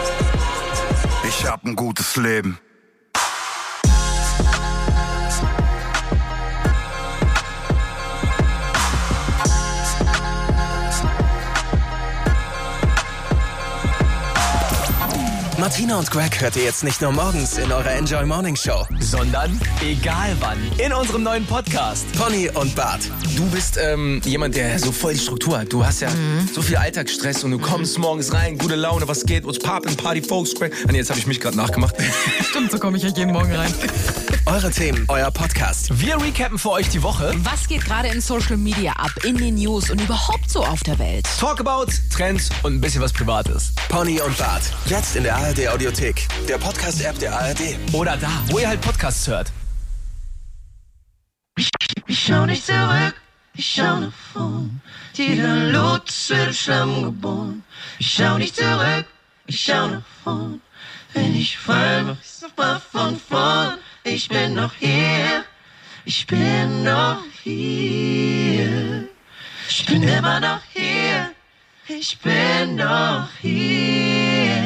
Ich hab ein gutes Leben. Martina und Greg hört ihr jetzt nicht nur morgens in eurer Enjoy Morning Show, sondern egal wann in unserem neuen Podcast. Pony und Bart. Du bist jemand, der so voll die Struktur hat. Du hast ja so viel Alltagsstress und du kommst morgens rein, gute Laune, was geht, what's poppin', Party, Folks, Greg. Nee, jetzt habe ich mich gerade nachgemacht. Stimmt, so komme ich ja jeden Morgen rein. Eure Themen, euer Podcast. Wir recappen für euch die Woche. Was geht gerade in Social Media ab, in den News und überhaupt so auf der Welt? Talkabout, Trends und ein bisschen was Privates. Pony und Bart. Jetzt in der ARD Audiothek, der Podcast-App der ARD. Oder da, wo ihr halt Podcasts hört. Ich schau nicht zurück, ich schau nach vorn. Jeder Lotus wird im Schlamm geboren. Ich schau nicht zurück, ich schau nach vorn. Wenn ich fall, mach ich's noch mal von vorn. Ich bin noch hier, ich bin noch hier. Ich bin immer noch hier, ich bin noch hier.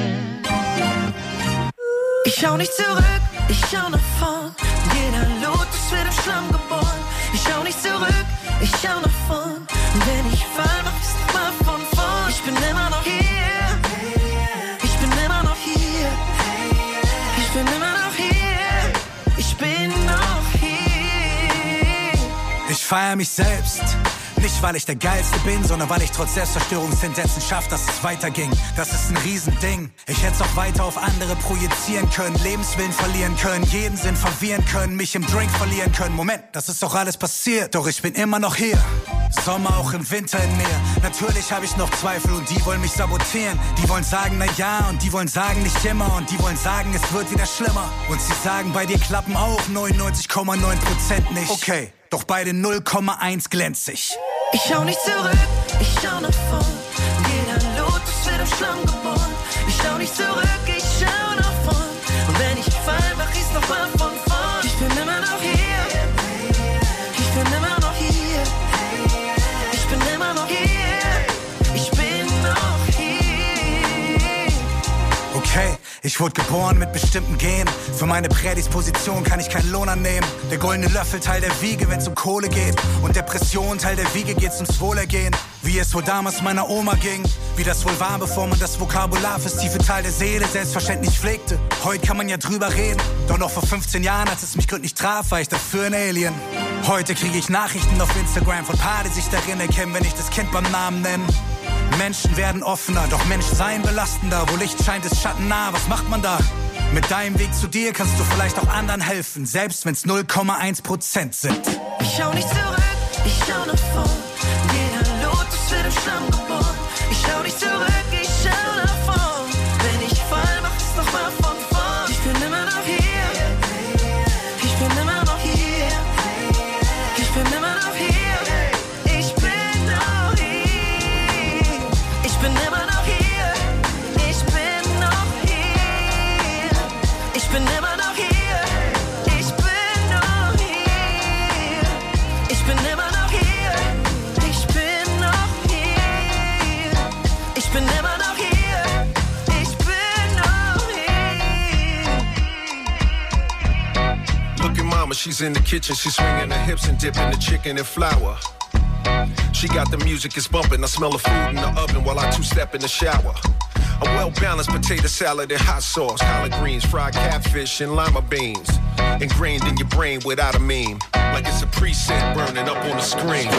Ich schau nicht zurück, ich schau nach vorn. Jeder Lotus wird im Schlamm geboren. Ich schau nicht zurück, ich schau nach vorn. Und wenn ich fall, mach ich's noch mal von vorn. Ich bin immer noch hier, ich bin immer noch hier. Ich bin immer noch hier, ich bin noch hier. Ich feier mich selbst. Nicht, weil ich der Geilste bin, sondern weil ich trotz Selbstzerstörungstendenzen schaff, dass es weiterging. Das ist ein Riesending. Ich hätt's auch weiter auf andere projizieren können, Lebenswillen verlieren können, jeden Sinn verwirren können, mich im Drink verlieren können. Moment, das ist doch alles passiert, doch ich bin immer noch hier. Sommer auch im Winter in mir. Natürlich habe ich noch Zweifel und die wollen mich sabotieren. Die wollen sagen, na ja, und die wollen sagen, nicht immer. Und die wollen sagen, es wird wieder schlimmer. Und sie sagen, bei dir klappen auch 99,9% nicht. Okay, doch bei den 0,1 glänz ich. Ich schau nicht zurück, ich schau nach vorn. Jeder Lotus wird im Schlamm geboren. Ich schau nicht zurück, ich schau nach vorn. Und wenn ich fall, mach ich's noch mal von vorn. Ich bin immer noch hier, ich bin immer noch hier. Ich bin immer noch hier, ich bin noch hier. Okay, ich wurde geboren mit bestimmten Genen. Für meine Prädisposition kann ich keinen Lohn annehmen. Der goldene Löffel Teil der Wiege, wenn's um Kohle geht. Und Depression Teil der Wiege, geht's ums Wohlergehen. Wie es wohl damals meiner Oma ging. Wie das wohl war, bevor man das Vokabular fürs tiefe Teil der Seele selbstverständlich pflegte. Heute kann man ja drüber reden. Doch noch vor 15 Jahren, als es mich gründlich traf, war ich dafür ein Alien. Heute kriege ich Nachrichten auf Instagram von Paar, die sich darin erkennen, wenn ich das Kind beim Namen nenne. Menschen werden offener, doch Menschsein belastender. Wo Licht scheint, ist Schatten nah, was macht man da? Mit deinem Weg zu dir kannst du vielleicht auch anderen helfen, selbst wenn's 0,1% sind. Ich schau nicht zurück, ich schau nach vorn. Jeder Lotus wird im Schlamm geboren. Ich schau nicht zurück, ich schau nach vorn. Wenn ich fall, mach ich's noch mal von vorn. Ich bin immer noch hier, ich bin immer noch hier. Ich bin immer noch hier, ich bin noch hier. Ich bin immer noch hier, ich bin noch hier. Ich bin immer noch hier, ich bin noch hier. Ich bin immer noch hier, ich bin noch hier. Ich bin immer noch hier, ich bin noch hier. Look at mama, she's in the kitchen, she's swinging her hips and dipping the chicken in flour. She got the music, it's bumping, I smell the food in the oven while I two-step in the shower. A well-balanced potato salad and hot sauce, collard greens, fried catfish, and lima beans. Ingrained in your brain without a meme, like it's a preset burning up on the screen.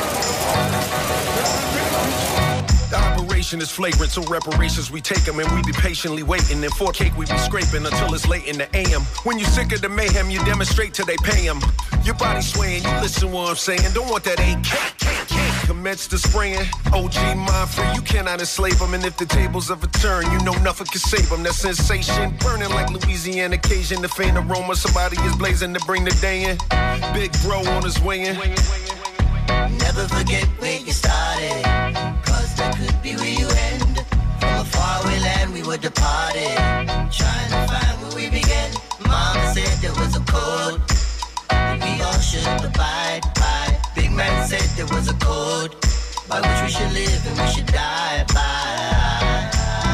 The operation is flagrant, so reparations we take them and we be patiently waiting. And for cake we be scraping until it's late in the AM. When you sick of the mayhem, you demonstrate till they pay them. Your body swaying, you listen what I'm saying. Don't want that AK, commence to spraying. OG mind free, you cannot enslave them. And if the tables ever turn, you know nothing can save them. That sensation burning like Louisiana Cajun. The faint aroma, somebody is blazing to bring the day in. Big bro on his way in. Never forget where you started, cause that could be where you end. From a faraway land we were departed, trying to find where we began. Mama said there was a code we all should abide by. Big man said there was a code by which we should live and we should die by.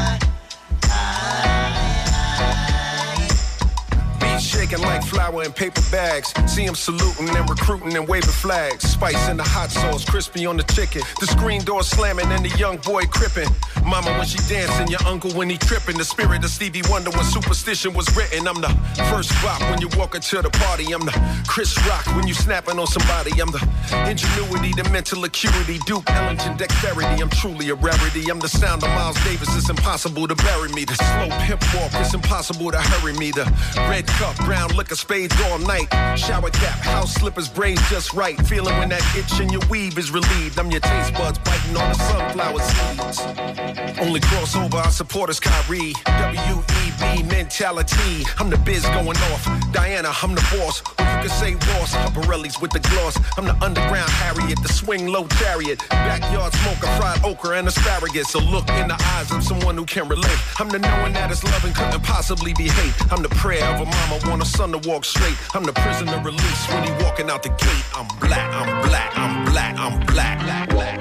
Shaking like flour in paper bags. See him saluting and recruiting and waving flags. Spice in the hot sauce, crispy on the chicken. The screen door slamming and the young boy crippin'. Mama when she dancing, your uncle when he trippin'. The spirit of Stevie Wonder when superstition was written. I'm the first rock when you walk into the party. I'm the Chris Rock when you snapping on somebody. I'm the ingenuity, the mental acuity, Duke Ellington dexterity. I'm truly a rarity. I'm the sound of Miles Davis. It's impossible to bury me. The slow pimp walk, it's impossible to hurry me. The red cup, brown liquor, spades all night. Shower cap, house slippers, braids just right. Feeling when that itch in your weave is relieved. I'm your taste buds biting on the sunflower seeds. Only crossover I support is Kyrie. WEB mentality. I'm the biz going off. Diana, I'm the boss. Who You can say Ross, Pirellis with the gloss. I'm the underground Harriet, the swing low chariot. Backyard smoker, fried okra and asparagus. So look in the eyes of someone who can relate. I'm the knowing that it's love and couldn't possibly be hate. I'm the prayer of a mama, want a son to walk straight. I'm the prisoner release when he walking out the gate. I'm black, I'm black, I'm black, I'm black, black, black.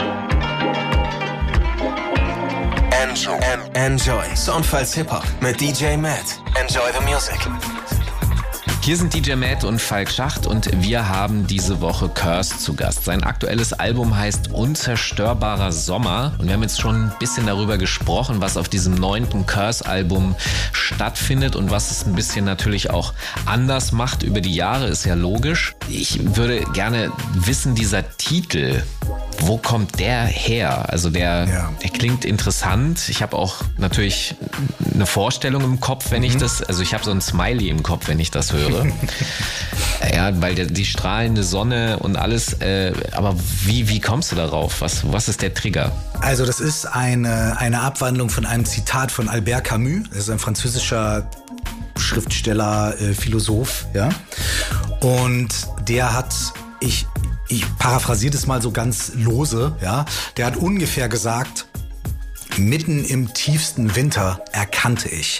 Enjoy. Soundfiles Hip-Hop mit DJ Matt. Enjoy the music. Hier sind DJ Matt und Falk Schacht und wir haben diese Woche Curse zu Gast. Sein aktuelles Album heißt Unzerstörbarer Sommer und wir haben jetzt schon ein bisschen darüber gesprochen, was auf diesem 9. Curse-Album stattfindet und was es ein bisschen natürlich auch anders macht über die Jahre, ist ja logisch. Ich würde gerne wissen, dieser Titel, wo kommt der her? Also der klingt interessant. Ich habe auch natürlich eine Vorstellung im Kopf, wenn ich das, also ich habe so ein Smiley im Kopf, wenn ich das höre. Ja, weil die strahlende Sonne und alles, aber wie kommst du darauf? Was ist der Trigger? Also das ist eine Abwandlung von einem Zitat von Albert Camus. Das ist ein französischer Schriftsteller, Philosoph, ja. Und der hat, ich paraphrasiere das mal so ganz lose, ja. Der hat ungefähr gesagt, mitten im tiefsten Winter erkannte ich,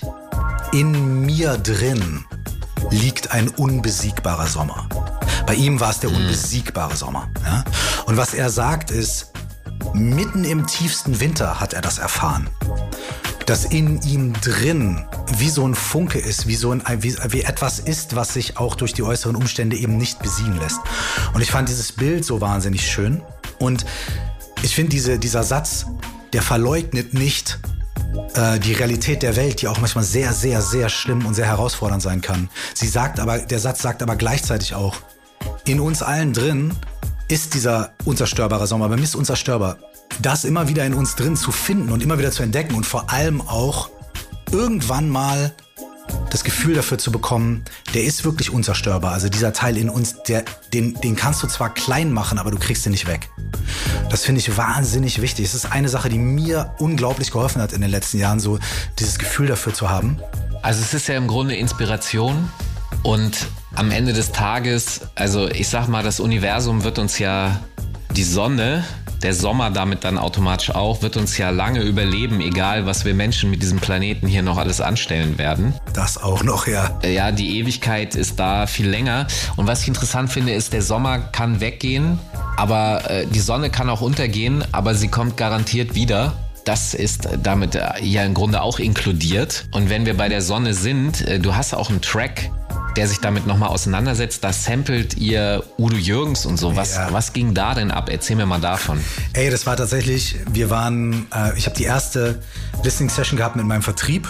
in mir drin liegt ein unbesiegbarer Sommer. Bei ihm war es der unbesiegbare Sommer. Ja? Und was er sagt ist, mitten im tiefsten Winter hat er das erfahren, dass in ihm drin wie so ein Funke ist, wie etwas ist, was sich auch durch die äußeren Umstände eben nicht besiegen lässt. Und ich fand dieses Bild so wahnsinnig schön. Und ich finde dieser Satz, der verleugnet nicht die Realität der Welt, die auch manchmal sehr, sehr, sehr schlimm und sehr herausfordernd sein kann. Der Satz sagt aber gleichzeitig auch, in uns allen drin ist dieser unzerstörbare Sommer, bei mir ist unzerstörbar. Das immer wieder in uns drin zu finden und immer wieder zu entdecken und vor allem auch irgendwann mal das Gefühl dafür zu bekommen, der ist wirklich unzerstörbar. Also dieser Teil in uns, den kannst du zwar klein machen, aber du kriegst ihn nicht weg. Das finde ich wahnsinnig wichtig. Es ist eine Sache, die mir unglaublich geholfen hat in den letzten Jahren, so dieses Gefühl dafür zu haben. Also es ist ja im Grunde Inspiration und am Ende des Tages, also ich sag mal, das Universum wird uns ja, die Sonne, der Sommer damit dann automatisch auch, wird uns ja lange überleben, egal was wir Menschen mit diesem Planeten hier noch alles anstellen werden. Das auch noch, ja. Ja, die Ewigkeit ist da viel länger. Und was ich interessant finde, ist, der Sommer kann weggehen, aber die Sonne kann auch untergehen, aber sie kommt garantiert wieder. Das ist damit ja im Grunde auch inkludiert. Und wenn wir bei der Sonne sind, du hast auch einen Track, der sich damit nochmal auseinandersetzt, da samplet ihr Udo Jürgens und so. Was ging da denn ab? Erzähl mir mal davon. Ey, das war tatsächlich, ich habe die erste Listening-Session gehabt mit meinem Vertrieb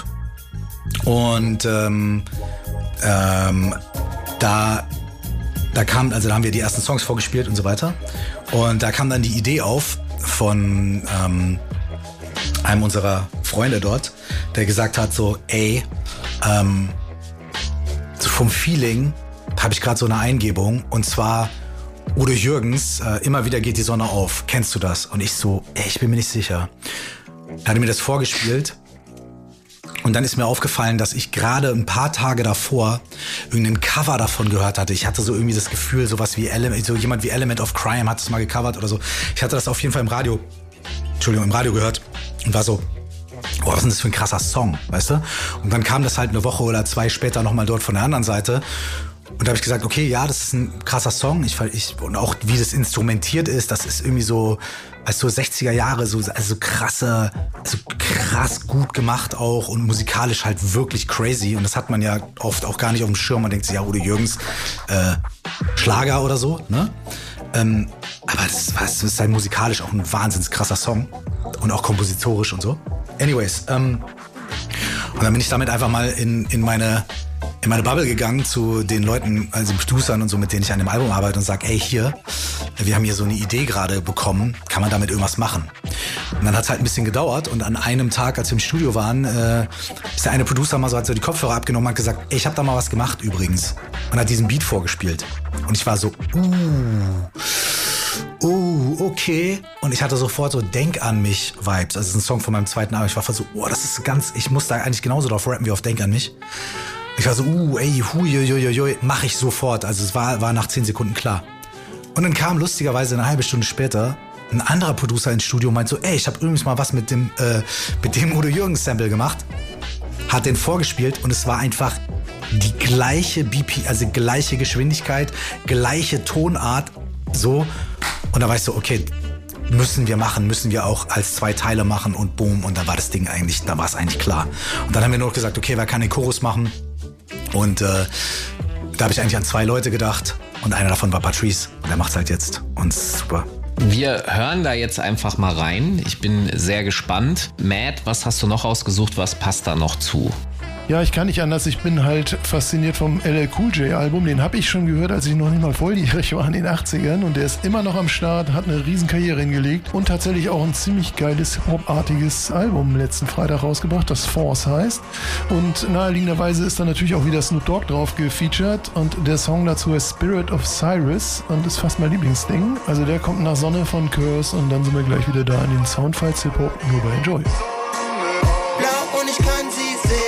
und da haben wir die ersten Songs vorgespielt und so weiter und da kam dann die Idee auf von einem unserer Freunde dort, der gesagt hat so, ey, vom Feeling habe ich gerade so eine Eingebung und zwar Udo Jürgens, immer wieder geht die Sonne auf. Kennst du das? Und ich so, ich bin mir nicht sicher. Er hatte mir das vorgespielt und dann ist mir aufgefallen, dass ich gerade ein paar Tage davor irgendein Cover davon gehört hatte. Ich hatte so irgendwie das Gefühl, sowas wie jemand wie Element of Crime hat es mal gecovert oder so. Ich hatte das auf jeden Fall im Radio gehört und war so, oh, was ist denn das für ein krasser Song, weißt du? Und dann kam das halt eine Woche oder zwei später nochmal dort von der anderen Seite. Und da habe ich gesagt, okay, ja, das ist ein krasser Song. Und auch wie das instrumentiert ist, das ist irgendwie so, als so 60er Jahre, krass gut gemacht auch und musikalisch halt wirklich crazy. Und das hat man ja oft auch gar nicht auf dem Schirm. Man denkt sich, ja, Udo Jürgens, Schlager oder so, ne? Aber das ist halt musikalisch auch ein wahnsinnig krasser Song. Und auch kompositorisch und so. Anyways, und dann bin ich damit einfach mal in meine Bubble gegangen zu den Leuten, also Producern und so, mit denen ich an dem Album arbeite und sag, ey, wir haben hier so eine Idee gerade bekommen, kann man damit irgendwas machen? Und dann hat es halt ein bisschen gedauert und an einem Tag, als wir im Studio waren, ist der eine Producer mal so, hat so die Kopfhörer abgenommen und hat gesagt, ey, ich habe da mal was gemacht übrigens. Und hat diesen Beat vorgespielt. Und ich war so, okay. Und ich hatte sofort so Denk an mich Vibes. Also das ist ein Song von meinem zweiten Album. Ich war so, das ist ich muss da eigentlich genauso drauf rappen wie auf Denk an mich. Ich war so, mach ich sofort. Also es war nach 10 Sekunden klar. Und dann kam lustigerweise eine halbe Stunde später ein anderer Producer ins Studio und meint so, ich habe übrigens mal was mit dem Udo Jürgens Sample gemacht. Hat den vorgespielt und es war einfach die gleiche also gleiche Geschwindigkeit, gleiche Tonart, so. Und da war ich so, okay, müssen wir auch als 2 Teile machen und boom. Und da war das Ding da war es eigentlich klar. Und dann haben wir nur noch gesagt, okay, wer kann den Chorus machen? Und da habe ich eigentlich an 2 Leute gedacht und einer davon war Patrice und der macht's halt jetzt und super. Wir hören da jetzt einfach mal rein. Ich bin sehr gespannt. Matt, was hast du noch ausgesucht? Was passt da noch zu? Ja, ich kann nicht anders. Ich bin halt fasziniert vom LL Cool J Album. Den habe ich schon gehört, als ich noch nicht mal volljährig war in den 80ern. Und der ist immer noch am Start, hat eine riesen Karriere hingelegt und tatsächlich auch ein ziemlich geiles Hip-Hop-artiges Album letzten Freitag rausgebracht, das Force heißt. Und naheliegenderweise ist da natürlich auch wieder Snoop Dogg drauf gefeatured. Und der Song dazu heißt Spirit of Cyrus und ist fast mein Lieblingsding. Also der kommt nach Sonne von Curse und dann sind wir gleich wieder da in den Soundfiles Hip-Hop nur bei Enjoy. Blau und ich kann sie sehen.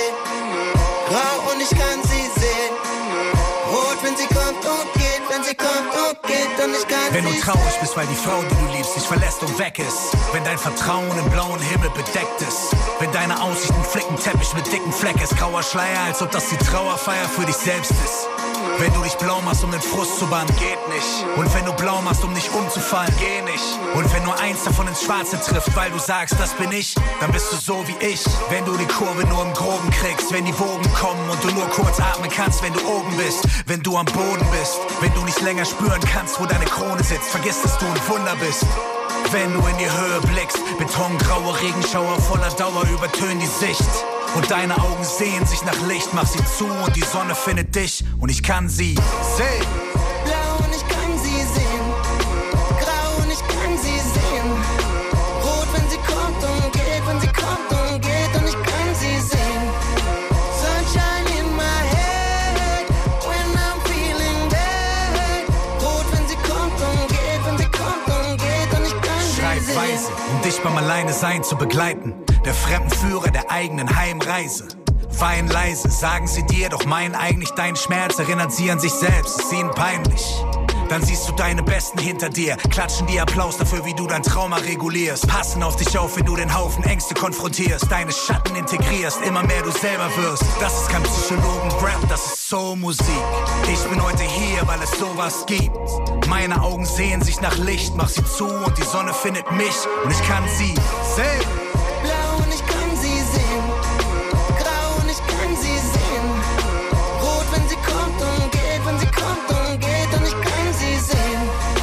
Grau und ich kann sie sehen. Rot, wenn sie kommt und geht, wenn sie kommt und geht und ich kann wenn sie du traurig bist, weil die Frau, die du liebst, dich verlässt und weg ist. Wenn dein Vertrauen im blauen Himmel bedeckt ist. Wenn deine Aussicht ein Flickenteppich mit dicken Fleck ist. Grauer Schleier, als ob das die Trauerfeier für dich selbst ist. Wenn du dich blau machst, um den Frust zu bannen, geht nicht. Und wenn du blau machst, um nicht umzufallen, geh nicht. Und wenn nur eins davon ins Schwarze trifft, weil du sagst, das bin ich, dann bist du so wie ich. Wenn du die Kurve nur im Groben kriegst, wenn die Wogen kommen und du nur kurz atmen kannst, wenn du oben bist, wenn du am Boden bist, wenn du nicht länger spüren kannst, wo deine Krone sitzt, vergiss, dass du ein Wunder bist. Wenn du in die Höhe blickst, betongraue Regenschauer voller Dauer übertönen die Sicht. Und deine Augen sehen sich nach Licht, mach sie zu und die Sonne findet dich und ich kann sie sehen. Blau und ich kann sie sehen. Grau und ich kann sie sehen. Rot, wenn sie kommt und geht, wenn sie kommt und geht und ich kann sie sehen. Sunshine in my head when I'm feeling bad. Rot, wenn sie kommt und geht, wenn sie kommt und geht und ich kann sie Schreib sehen. weise, um dich beim Alleinesein zu begleiten. Der Fremdenführer der eigenen Heimreise. Wein leise, sagen sie dir, doch meinen eigentlich deinen Schmerz. Erinnert sie an sich selbst, ist ihnen peinlich. Dann siehst du deine Besten hinter dir, klatschen dir Applaus dafür, wie du dein Trauma regulierst. Passen auf dich auf, wenn du den Haufen Ängste konfrontierst. Deine Schatten integrierst, immer mehr du selber wirst. Das ist kein Psychologen-Rap, das ist Soul-Musik. Ich bin heute hier, weil es sowas gibt. Meine Augen sehen sich nach Licht, mach sie zu und die Sonne findet mich und ich kann sie sehen. Blau und ich kann sie sehen. Grau und ich kann sie sehen. Rot, wenn sie kommt und geht, wenn sie kommt und geht und ich kann sie sehen.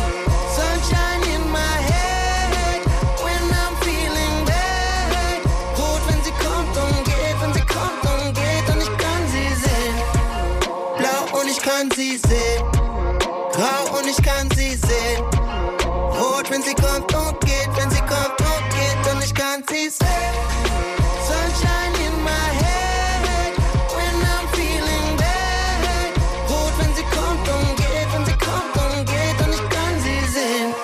Sunshine in my head when I'm feeling bad. Rot, wenn sie kommt und geht, wenn sie kommt und geht und ich kann sie sehen. Blau und ich kann sie sehen. Grau und ich kann sie sehen. Rot, wenn sie kommt und geht, wenn sie kommt und geht und ich kann sie sehen. Sunshine in my head when I'm feeling bad. Rot, wenn sie kommt und geht, wenn sie kommt und geht und ich kann sie sehen.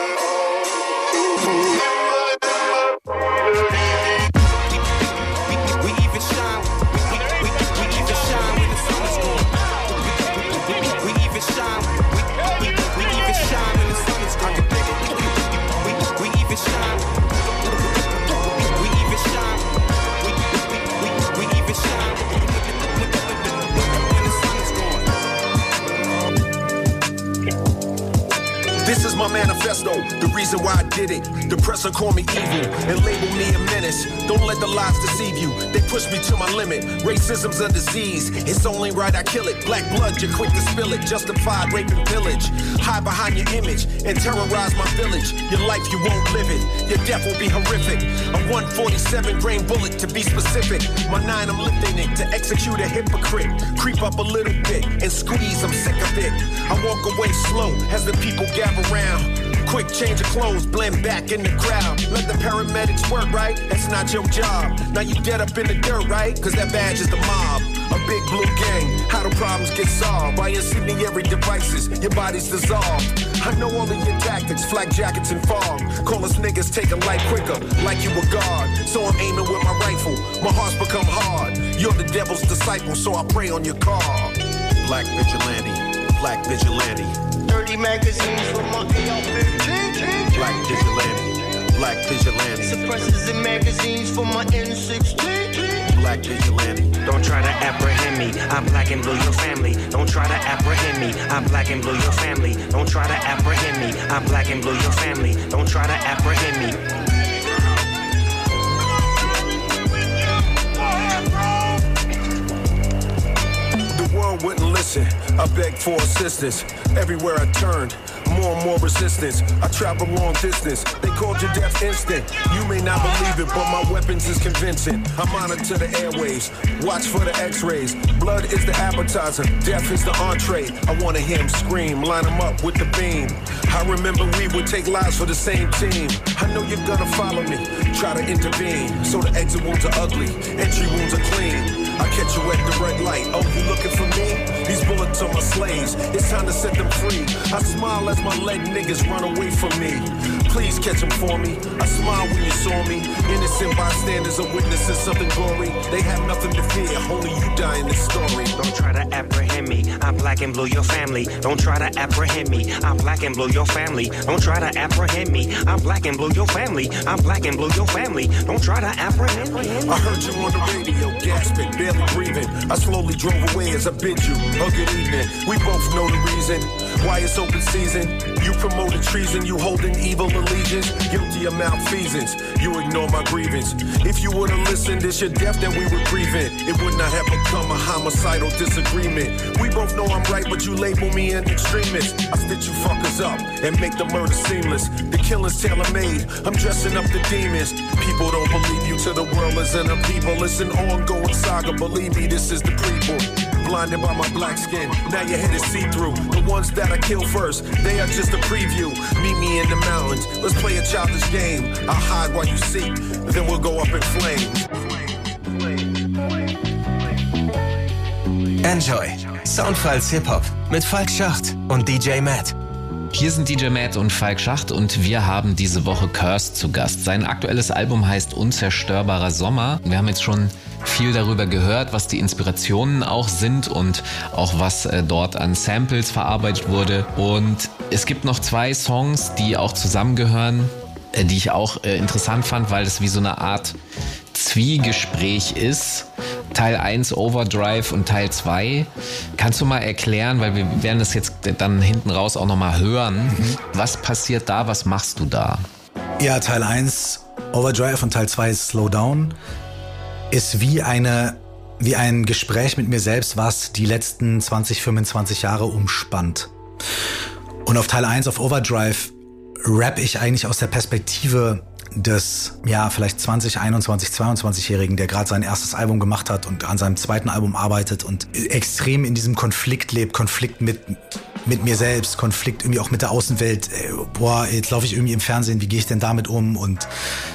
We even shine. We even shine when the sun is gone. We even shine. We even shine when the sun is gone. We even shine. We even shine. We even shine when the sun is gone. This is my manifesto, the reason why I did it. The press will call me evil and label me a menace. Don't let the lies deceive you, they push me to my limit. Racism's a disease, it's only right I kill it. Black blood, you're quick to spill it. Justified rape and pillage. Hide behind your image and terrorize my village. Your life, you won't live it. Your death will be horrific. A 147 grain bullet to be specific. My 9, I'm lifting it to execute a hypocrite. Creep up a little bit and squeeze, I'm sick of it. I walk away slow as the people gather around. Quick change of clothes, blend back in the crowd. Let the paramedics work, right? That's not your job. Now you dead up in the dirt, right? Cause that badge is the mob. A A big blue gang, how do problems get solved? By incendiary devices, your body's dissolved. I know all of your tactics, flak jackets and fog. Call us niggas, take a life quicker, like you a god. So I'm aiming with my rifle, my heart's become hard. You're the devil's disciple, so I pray on your car. Black vigilante, black vigilante. 30 magazines for my AR-15. Black vigilante, black vigilante. Suppressors and magazines for my N16. Black vigilante. Don't try to apprehend me, I'm black and blue your family. Don't try to apprehend me, I'm black and blue your family. Don't try to apprehend me, I'm black and blue your family. Don't try to apprehend me. The world wouldn't listen, I begged for assistance. Everywhere I turned, more and more resistance. I travel long distance, they called your death instant. You may not believe it, but my weapons is convincing. I monitor the airwaves, watch for the x-rays. Blood is the appetizer, death is the entree. I wanna hear him scream, line him up with the beam. I remember we would take lives for the same team. I know you're gonna follow me, try to intervene. So the exit wounds are ugly, entry wounds are clean. I catch you at the red light, oh, you looking for me? These bullets are my slaves, it's time to set them free. I smile as my lead niggas run away from me. Please catch them for me, I smile when you saw me. Innocent bystanders are witnessing something gory. They have nothing to fear, only you die in this story. Don't try to apprehend me, I'm black and blue your family. Don't try to apprehend me, I'm black and blue your family. Don't try to apprehend me, I'm black and blue your family. I'm black and blue your family. Don't try to apprehend me. I heard you on the radio, gasping, barely breathing. I slowly drove away as I bid you a good evening. We both know the reason why it's open season. You promoted treason, you holding evil allegiance. Guilty of malfeasance, you ignore my grievance. If you would've listened, it's your death that we would prevent. It would not have become a homicidal disagreement. We both know I'm right, but you label me an extremist. I stitch you fuckers up and make the murder seamless. The killing's tailor-made, I'm dressing up the demons. People don't believe you to the world isn't a people. It's an ongoing saga, believe me, this is the prequel. Blinded by my black skin, now your head is see-through. The ones that I kill first, they are just a preview. Meet me in the mountains, let's play a childish game. I'll hide while you seek, then we'll go up in flames. Enjoy. Soundfiles Hip-Hop mit Falk Schacht und DJ Matt. Hier sind DJ Matt und Falk Schacht und wir haben diese Woche Cursed zu Gast. Sein aktuelles Album heißt Unzerstörbarer Sommer. Wir haben jetzt schon viel darüber gehört, was die Inspirationen auch sind und auch was dort an Samples verarbeitet wurde. Und es gibt noch 2 Songs, die auch zusammengehören, die ich auch interessant fand, weil es wie so eine Art Zwiegespräch ist. Teil 1 Overdrive und Teil 2. Kannst du mal erklären, weil wir werden das jetzt dann hinten raus auch nochmal hören. Was passiert da, was machst du da? Ja, Teil 1 Overdrive und Teil 2 Slow Down ist wie ein Gespräch mit mir selbst, was die letzten 20, 25 Jahre umspannt. Und auf Teil 1 auf Overdrive rapp ich eigentlich aus der Perspektive des, ja, vielleicht 20, 21, 22-Jährigen, der gerade sein erstes Album gemacht hat und an seinem zweiten Album arbeitet und extrem in diesem Konflikt lebt, Konflikt mit mir selbst, Konflikt irgendwie auch mit der Außenwelt. Boah, jetzt laufe ich irgendwie im Fernsehen, wie gehe ich denn damit um? Und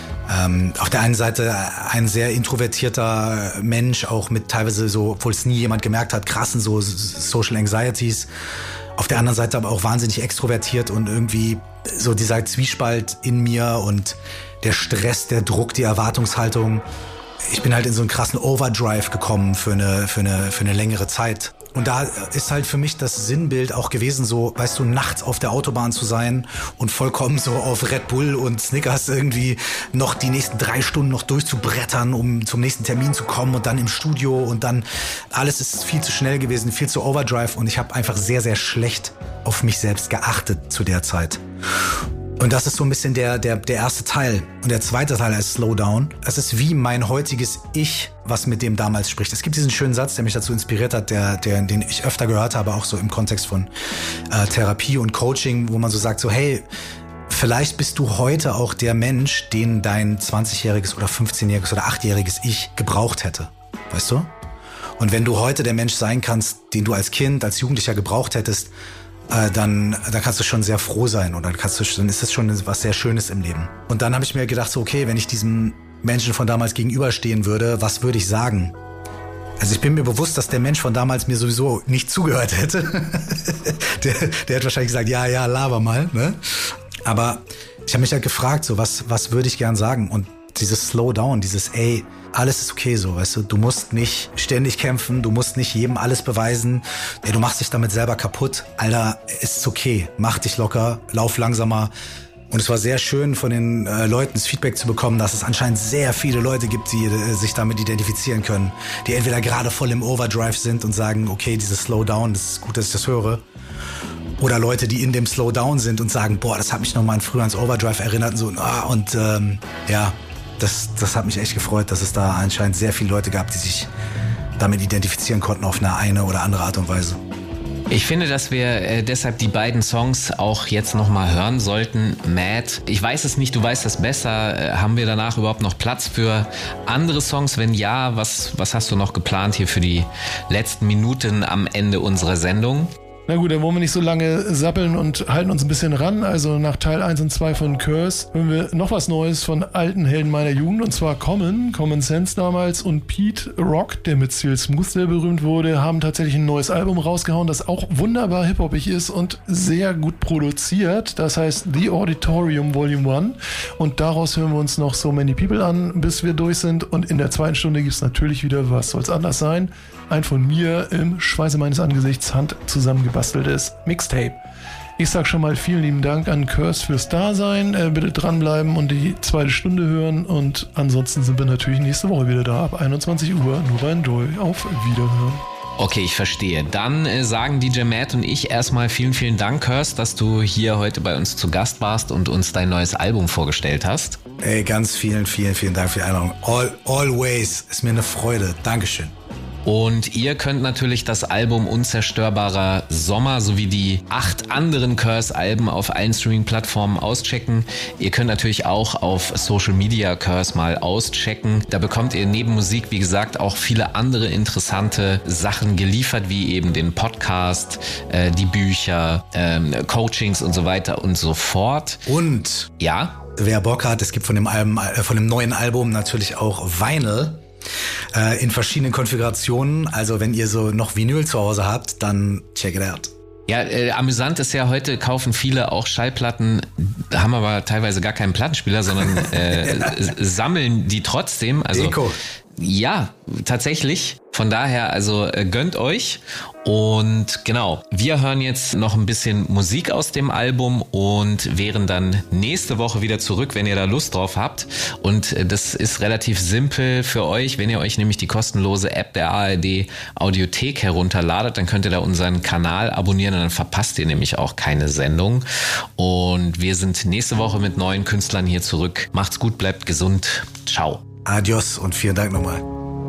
auf der einen Seite ein sehr introvertierter Mensch, auch mit teilweise so, obwohl es nie jemand gemerkt hat, krassen so Social Anxieties. Auf der anderen Seite aber auch wahnsinnig extrovertiert und irgendwie so dieser Zwiespalt in mir und der Stress, der Druck, die Erwartungshaltung. Ich bin halt in so einen krassen Overdrive gekommen für eine längere Zeit. Und da ist halt für mich das Sinnbild auch gewesen, so, weißt du, nachts auf der Autobahn zu sein und vollkommen so auf Red Bull und Snickers irgendwie noch die nächsten 3 Stunden noch durchzubrettern, um zum nächsten Termin zu kommen und dann im Studio und dann alles ist viel zu schnell gewesen, viel zu Overdrive und ich habe einfach sehr, sehr schlecht auf mich selbst geachtet zu der Zeit. Und das ist so ein bisschen der erste Teil. Und der zweite Teil heißt Slow Down. Es ist wie mein heutiges Ich, was mit dem damals spricht. Es gibt diesen schönen Satz, der mich dazu inspiriert hat, den ich öfter gehört habe, auch so im Kontext von Therapie und Coaching, wo man so sagt, so hey, vielleicht bist du heute auch der Mensch, den dein 20-jähriges oder 15-jähriges oder 8-jähriges Ich gebraucht hätte. Weißt du? Und wenn du heute der Mensch sein kannst, den du als Kind, als Jugendlicher gebraucht hättest, dann kannst du schon sehr froh sein und dann ist das schon was sehr Schönes im Leben. Und dann habe ich mir gedacht, so okay, wenn ich diesem Menschen von damals gegenüberstehen würde, was würde ich sagen? Also ich bin mir bewusst, dass der Mensch von damals mir sowieso nicht zugehört hätte. der hat wahrscheinlich gesagt, ja, laber mal. Ne? Aber ich habe mich halt gefragt, so was würde ich gern sagen? Und dieses Slowdown, dieses ey, alles ist okay so, weißt du? Du musst nicht ständig kämpfen, du musst nicht jedem alles beweisen. Ey, du machst dich damit selber kaputt. Alter, ist okay. Mach dich locker, lauf langsamer. Und es war sehr schön, von den Leuten das Feedback zu bekommen, dass es anscheinend sehr viele Leute gibt, die sich damit identifizieren können. Die entweder gerade voll im Overdrive sind und sagen, okay, dieses Slowdown, das ist gut, dass ich das höre. Oder Leute, die in dem Slowdown sind und sagen, boah, das hat mich nochmal früher ans Overdrive erinnert. Und so, das hat mich echt gefreut, dass es da anscheinend sehr viele Leute gab, die sich damit identifizieren konnten auf eine oder andere Art und Weise. Ich finde, dass wir deshalb die beiden Songs auch jetzt nochmal hören sollten. Mad, ich weiß es nicht, du weißt das besser. Haben wir danach überhaupt noch Platz für andere Songs? Wenn ja, was hast du noch geplant hier für die letzten Minuten am Ende unserer Sendung? Na gut, dann wollen wir nicht so lange sappeln und halten uns ein bisschen ran. Also nach Teil 1 und 2 von Curse hören wir noch was Neues von alten Helden meiner Jugend. Und zwar Common Sense damals und Pete Rock, der mit Still Smooth sehr berühmt wurde, haben tatsächlich ein neues Album rausgehauen, das auch wunderbar hip-hopig ist und sehr gut produziert. Das heißt The Auditorium Volume 1. Und daraus hören wir uns noch So Many People an, bis wir durch sind. Und in der zweiten Stunde gibt es natürlich wieder, was soll's anders sein, ein von mir im Schweiße meines Angesichts Hand zusammengebasteltes Mixtape. Ich sag schon mal vielen lieben Dank an Curse fürs Dasein. Bitte dranbleiben und die zweite Stunde hören. Und ansonsten sind wir natürlich nächste Woche wieder da ab 21 Uhr. Nur bei Enjoy. Auf Wiederhören. Okay, ich verstehe. Dann sagen DJ Matt und ich erstmal vielen, vielen Dank, Curse, dass du hier heute bei uns zu Gast warst und uns dein neues Album vorgestellt hast. Ey, ganz vielen, vielen, vielen Dank für die Einladung. Always. Ist mir eine Freude. Dankeschön. Und ihr könnt natürlich das Album Unzerstörbarer Sommer sowie die 8 anderen Curse-Alben auf allen Streaming-Plattformen auschecken. Ihr könnt natürlich auch auf Social Media Curse mal auschecken. Da bekommt ihr neben Musik, wie gesagt, auch viele andere interessante Sachen geliefert, wie eben den Podcast, die Bücher, Coachings und so weiter und so fort. Und ja, wer Bock hat, es gibt von dem neuen Album natürlich auch Vinyl. In verschiedenen Konfigurationen. Also wenn ihr so noch Vinyl zu Hause habt, dann check it out. Ja, amüsant ist ja, heute kaufen viele auch Schallplatten, haben aber teilweise gar keinen Plattenspieler, sondern sammeln die trotzdem. Also, Deko. Ja, tatsächlich. Von daher, also gönnt euch. Und genau, wir hören jetzt noch ein bisschen Musik aus dem Album und wären dann nächste Woche wieder zurück, wenn ihr da Lust drauf habt. Und das ist relativ simpel für euch. Wenn ihr euch nämlich die kostenlose App der ARD Audiothek herunterladet, dann könnt ihr da unseren Kanal abonnieren und dann verpasst ihr nämlich auch keine Sendung. Und wir sind nächste Woche mit neuen Künstlern hier zurück. Macht's gut, bleibt gesund. Ciao. Adios und vielen Dank nochmal.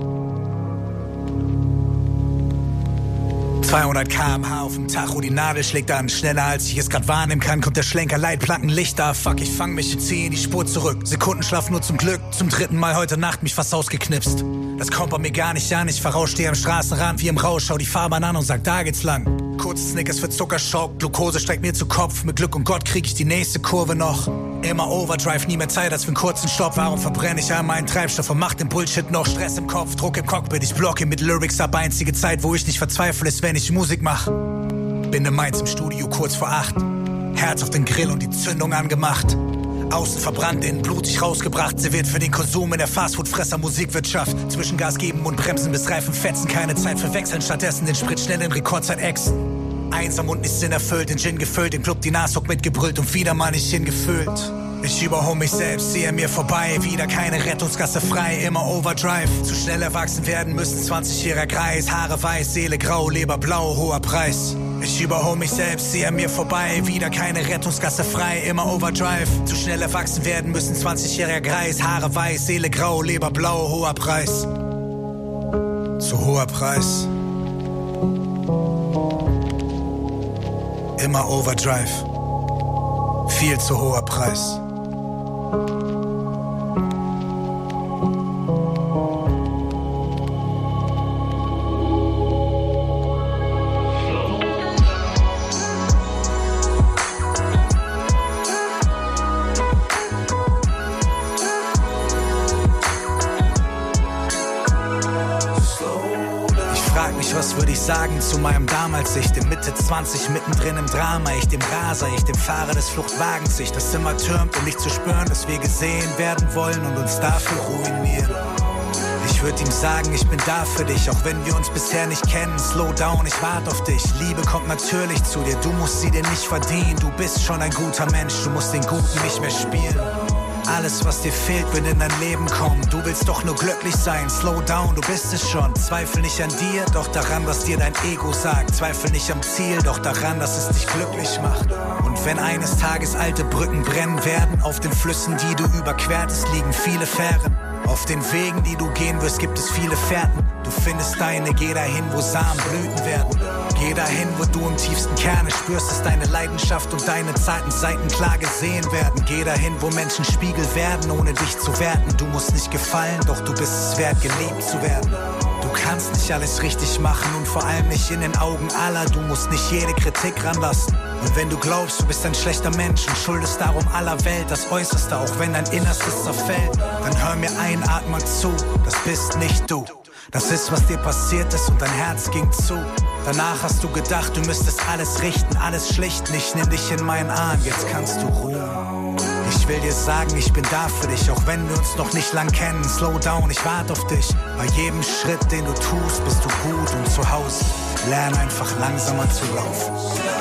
200 km/h auf dem Tacho, die Nadel schlägt an. Schneller als ich es grad wahrnehmen kann, kommt der Schlenker, Leitplanken, Lichter. Fuck, ich fang mich und ziehe die Spur zurück. Sekundenschlaf nur zum Glück. Zum 3. Mal heute Nacht mich fast ausgeknipst. Das kommt bei mir gar nicht an. Ich verrausch, stehe am Straßenrand wie im Rausch. Schau die Fahrbahn an und sag, da geht's lang. Kurze Snickers für Zuckerschock. Glukose steigt mir zu Kopf. Mit Glück und Gott krieg ich die nächste Kurve noch. Immer Overdrive, nie mehr Zeit als für einen kurzen Stopp. Warum verbrenne ich all meinen Treibstoff und mach den Bullshit noch? Stress im Kopf, Druck im Cockpit. Ich blocke mit Lyrics ab. Einzige Zeit, wo ich nicht verzweifle, ist, wenn ich Musik mach. Bin in Mainz im Studio kurz vor 8. Herz auf den Grill und die Zündung angemacht. Außen verbrannt, innen blutig rausgebracht. Serviert für den Konsum in der Fastfood-Fresser-Musikwirtschaft. Zwischen Gas geben und bremsen bis Reifen fetzen. Keine Zeit für Wechseln, stattdessen den Sprit schnell in Rekordzeit exen. Einsam und nicht sinnerfüllt, den Gin gefüllt, im Club die Nasdruck mitgebrüllt und wieder mal nicht hingefühlt. Ich überhole mich selbst, sehe mir vorbei, wieder keine Rettungsgasse frei, immer Overdrive. Zu schnell erwachsen werden müssen, 20-jähriger Kreis, Haare weiß, Seele grau, Leber blau, hoher Preis. Ich überhole mich selbst, sehe mir vorbei, wieder keine Rettungsgasse frei, immer Overdrive. Zu schnell erwachsen werden müssen, 20-jähriger Kreis, Haare weiß, Seele grau, Leber blau, hoher Preis. Zu hoher Preis. Immer Overdrive. Viel zu hoher Preis. Slow ich sagen zu meinem damals ich, dem Mitte 20, mittendrin im Drama, ich dem Raser, ich dem Fahrer des Fluchtwagens, ich das immer türmt, um nicht zu spüren, dass wir gesehen werden wollen und uns dafür ruinieren. Ich würde ihm sagen, ich bin da für dich, auch wenn wir uns bisher nicht kennen. Slow down, ich warte auf dich. Liebe kommt natürlich zu dir, du musst sie dir nicht verdienen. Du bist schon ein guter Mensch, du musst den Guten nicht mehr spielen. Alles, was dir fehlt, wird in dein Leben kommen. Du willst doch nur glücklich sein, slow down, du bist es schon. Zweifel nicht an dir, doch daran, was dir dein Ego sagt. Zweifel nicht am Ziel, doch daran, dass es dich glücklich macht. Und wenn eines Tages alte Brücken brennen werden, auf den Flüssen, die du überquertest, liegen viele Fähren. Auf den Wegen, die du gehen wirst, gibt es viele Fährten. Du findest deine, geh dahin, wo Samen blüten werden. Geh dahin, wo du im tiefsten Kerne spürst, dass deine Leidenschaft und deine zarten Seiten klar gesehen werden. Geh dahin, wo Menschen Spiegel werden, ohne dich zu werten. Du musst nicht gefallen, doch du bist es wert, geliebt zu werden. Du kannst nicht alles richtig machen und vor allem nicht in den Augen aller. Du musst nicht jede Kritik ranlassen. Und wenn du glaubst, du bist ein schlechter Mensch und schuldest darum aller Welt das Äußerste, auch wenn dein Innerstes zerfällt, dann hör mir ein, atme zu, das bist nicht du. Das ist, was dir passiert ist und dein Herz ging zu. Danach hast du gedacht, du müsstest alles richten, alles schlichten. Ich nimm dich in meinen Arm, jetzt kannst du ruhen. Ich will dir sagen, ich bin da für dich, auch wenn wir uns noch nicht lang kennen. Slow down, ich warte auf dich. Bei jedem Schritt, den du tust, bist du gut und zu Hause. Lern einfach langsamer zu laufen.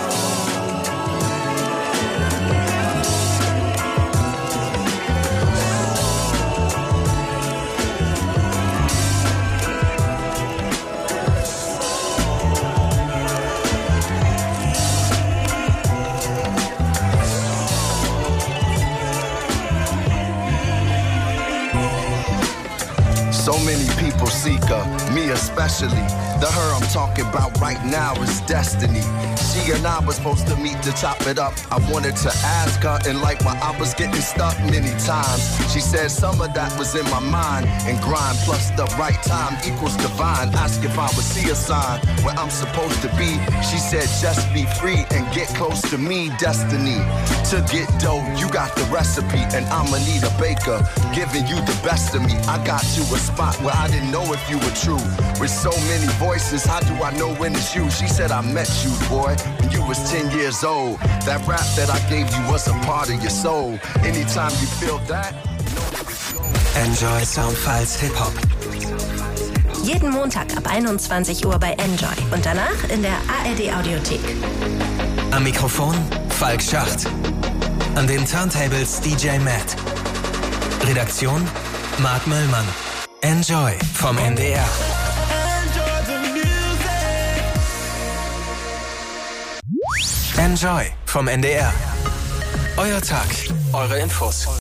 So many people seek her, me especially. The her I'm talking about right now is destiny. She and I was supposed to meet to chop it up. I wanted to ask her in life why I was getting stuck many times. She said some of that was in my mind. And grind plus the right time equals divine. Ask if I would see a sign where I'm supposed to be. She said just be free and get close to me. Destiny. To get dough, you got the recipe. And I'ma need a baker, giving you the best of me. I got to a spot where I didn't know if you were true. With so many voices, how do I know when it's you? She said I met you, boy, when you was 10 years old. That rap that I gave you was a part of your soul. Anytime you feel that, Enjoy Soundfiles Hip-Hop. Jeden Montag ab 21 Uhr bei Enjoy und danach in der ARD Audiothek. Am Mikrofon Falk Schacht. An den Turntables DJ Matt. Redaktion Marc Möllmann. Enjoy vom NDR. Enjoy vom NDR. Euer Tag, eure Infos.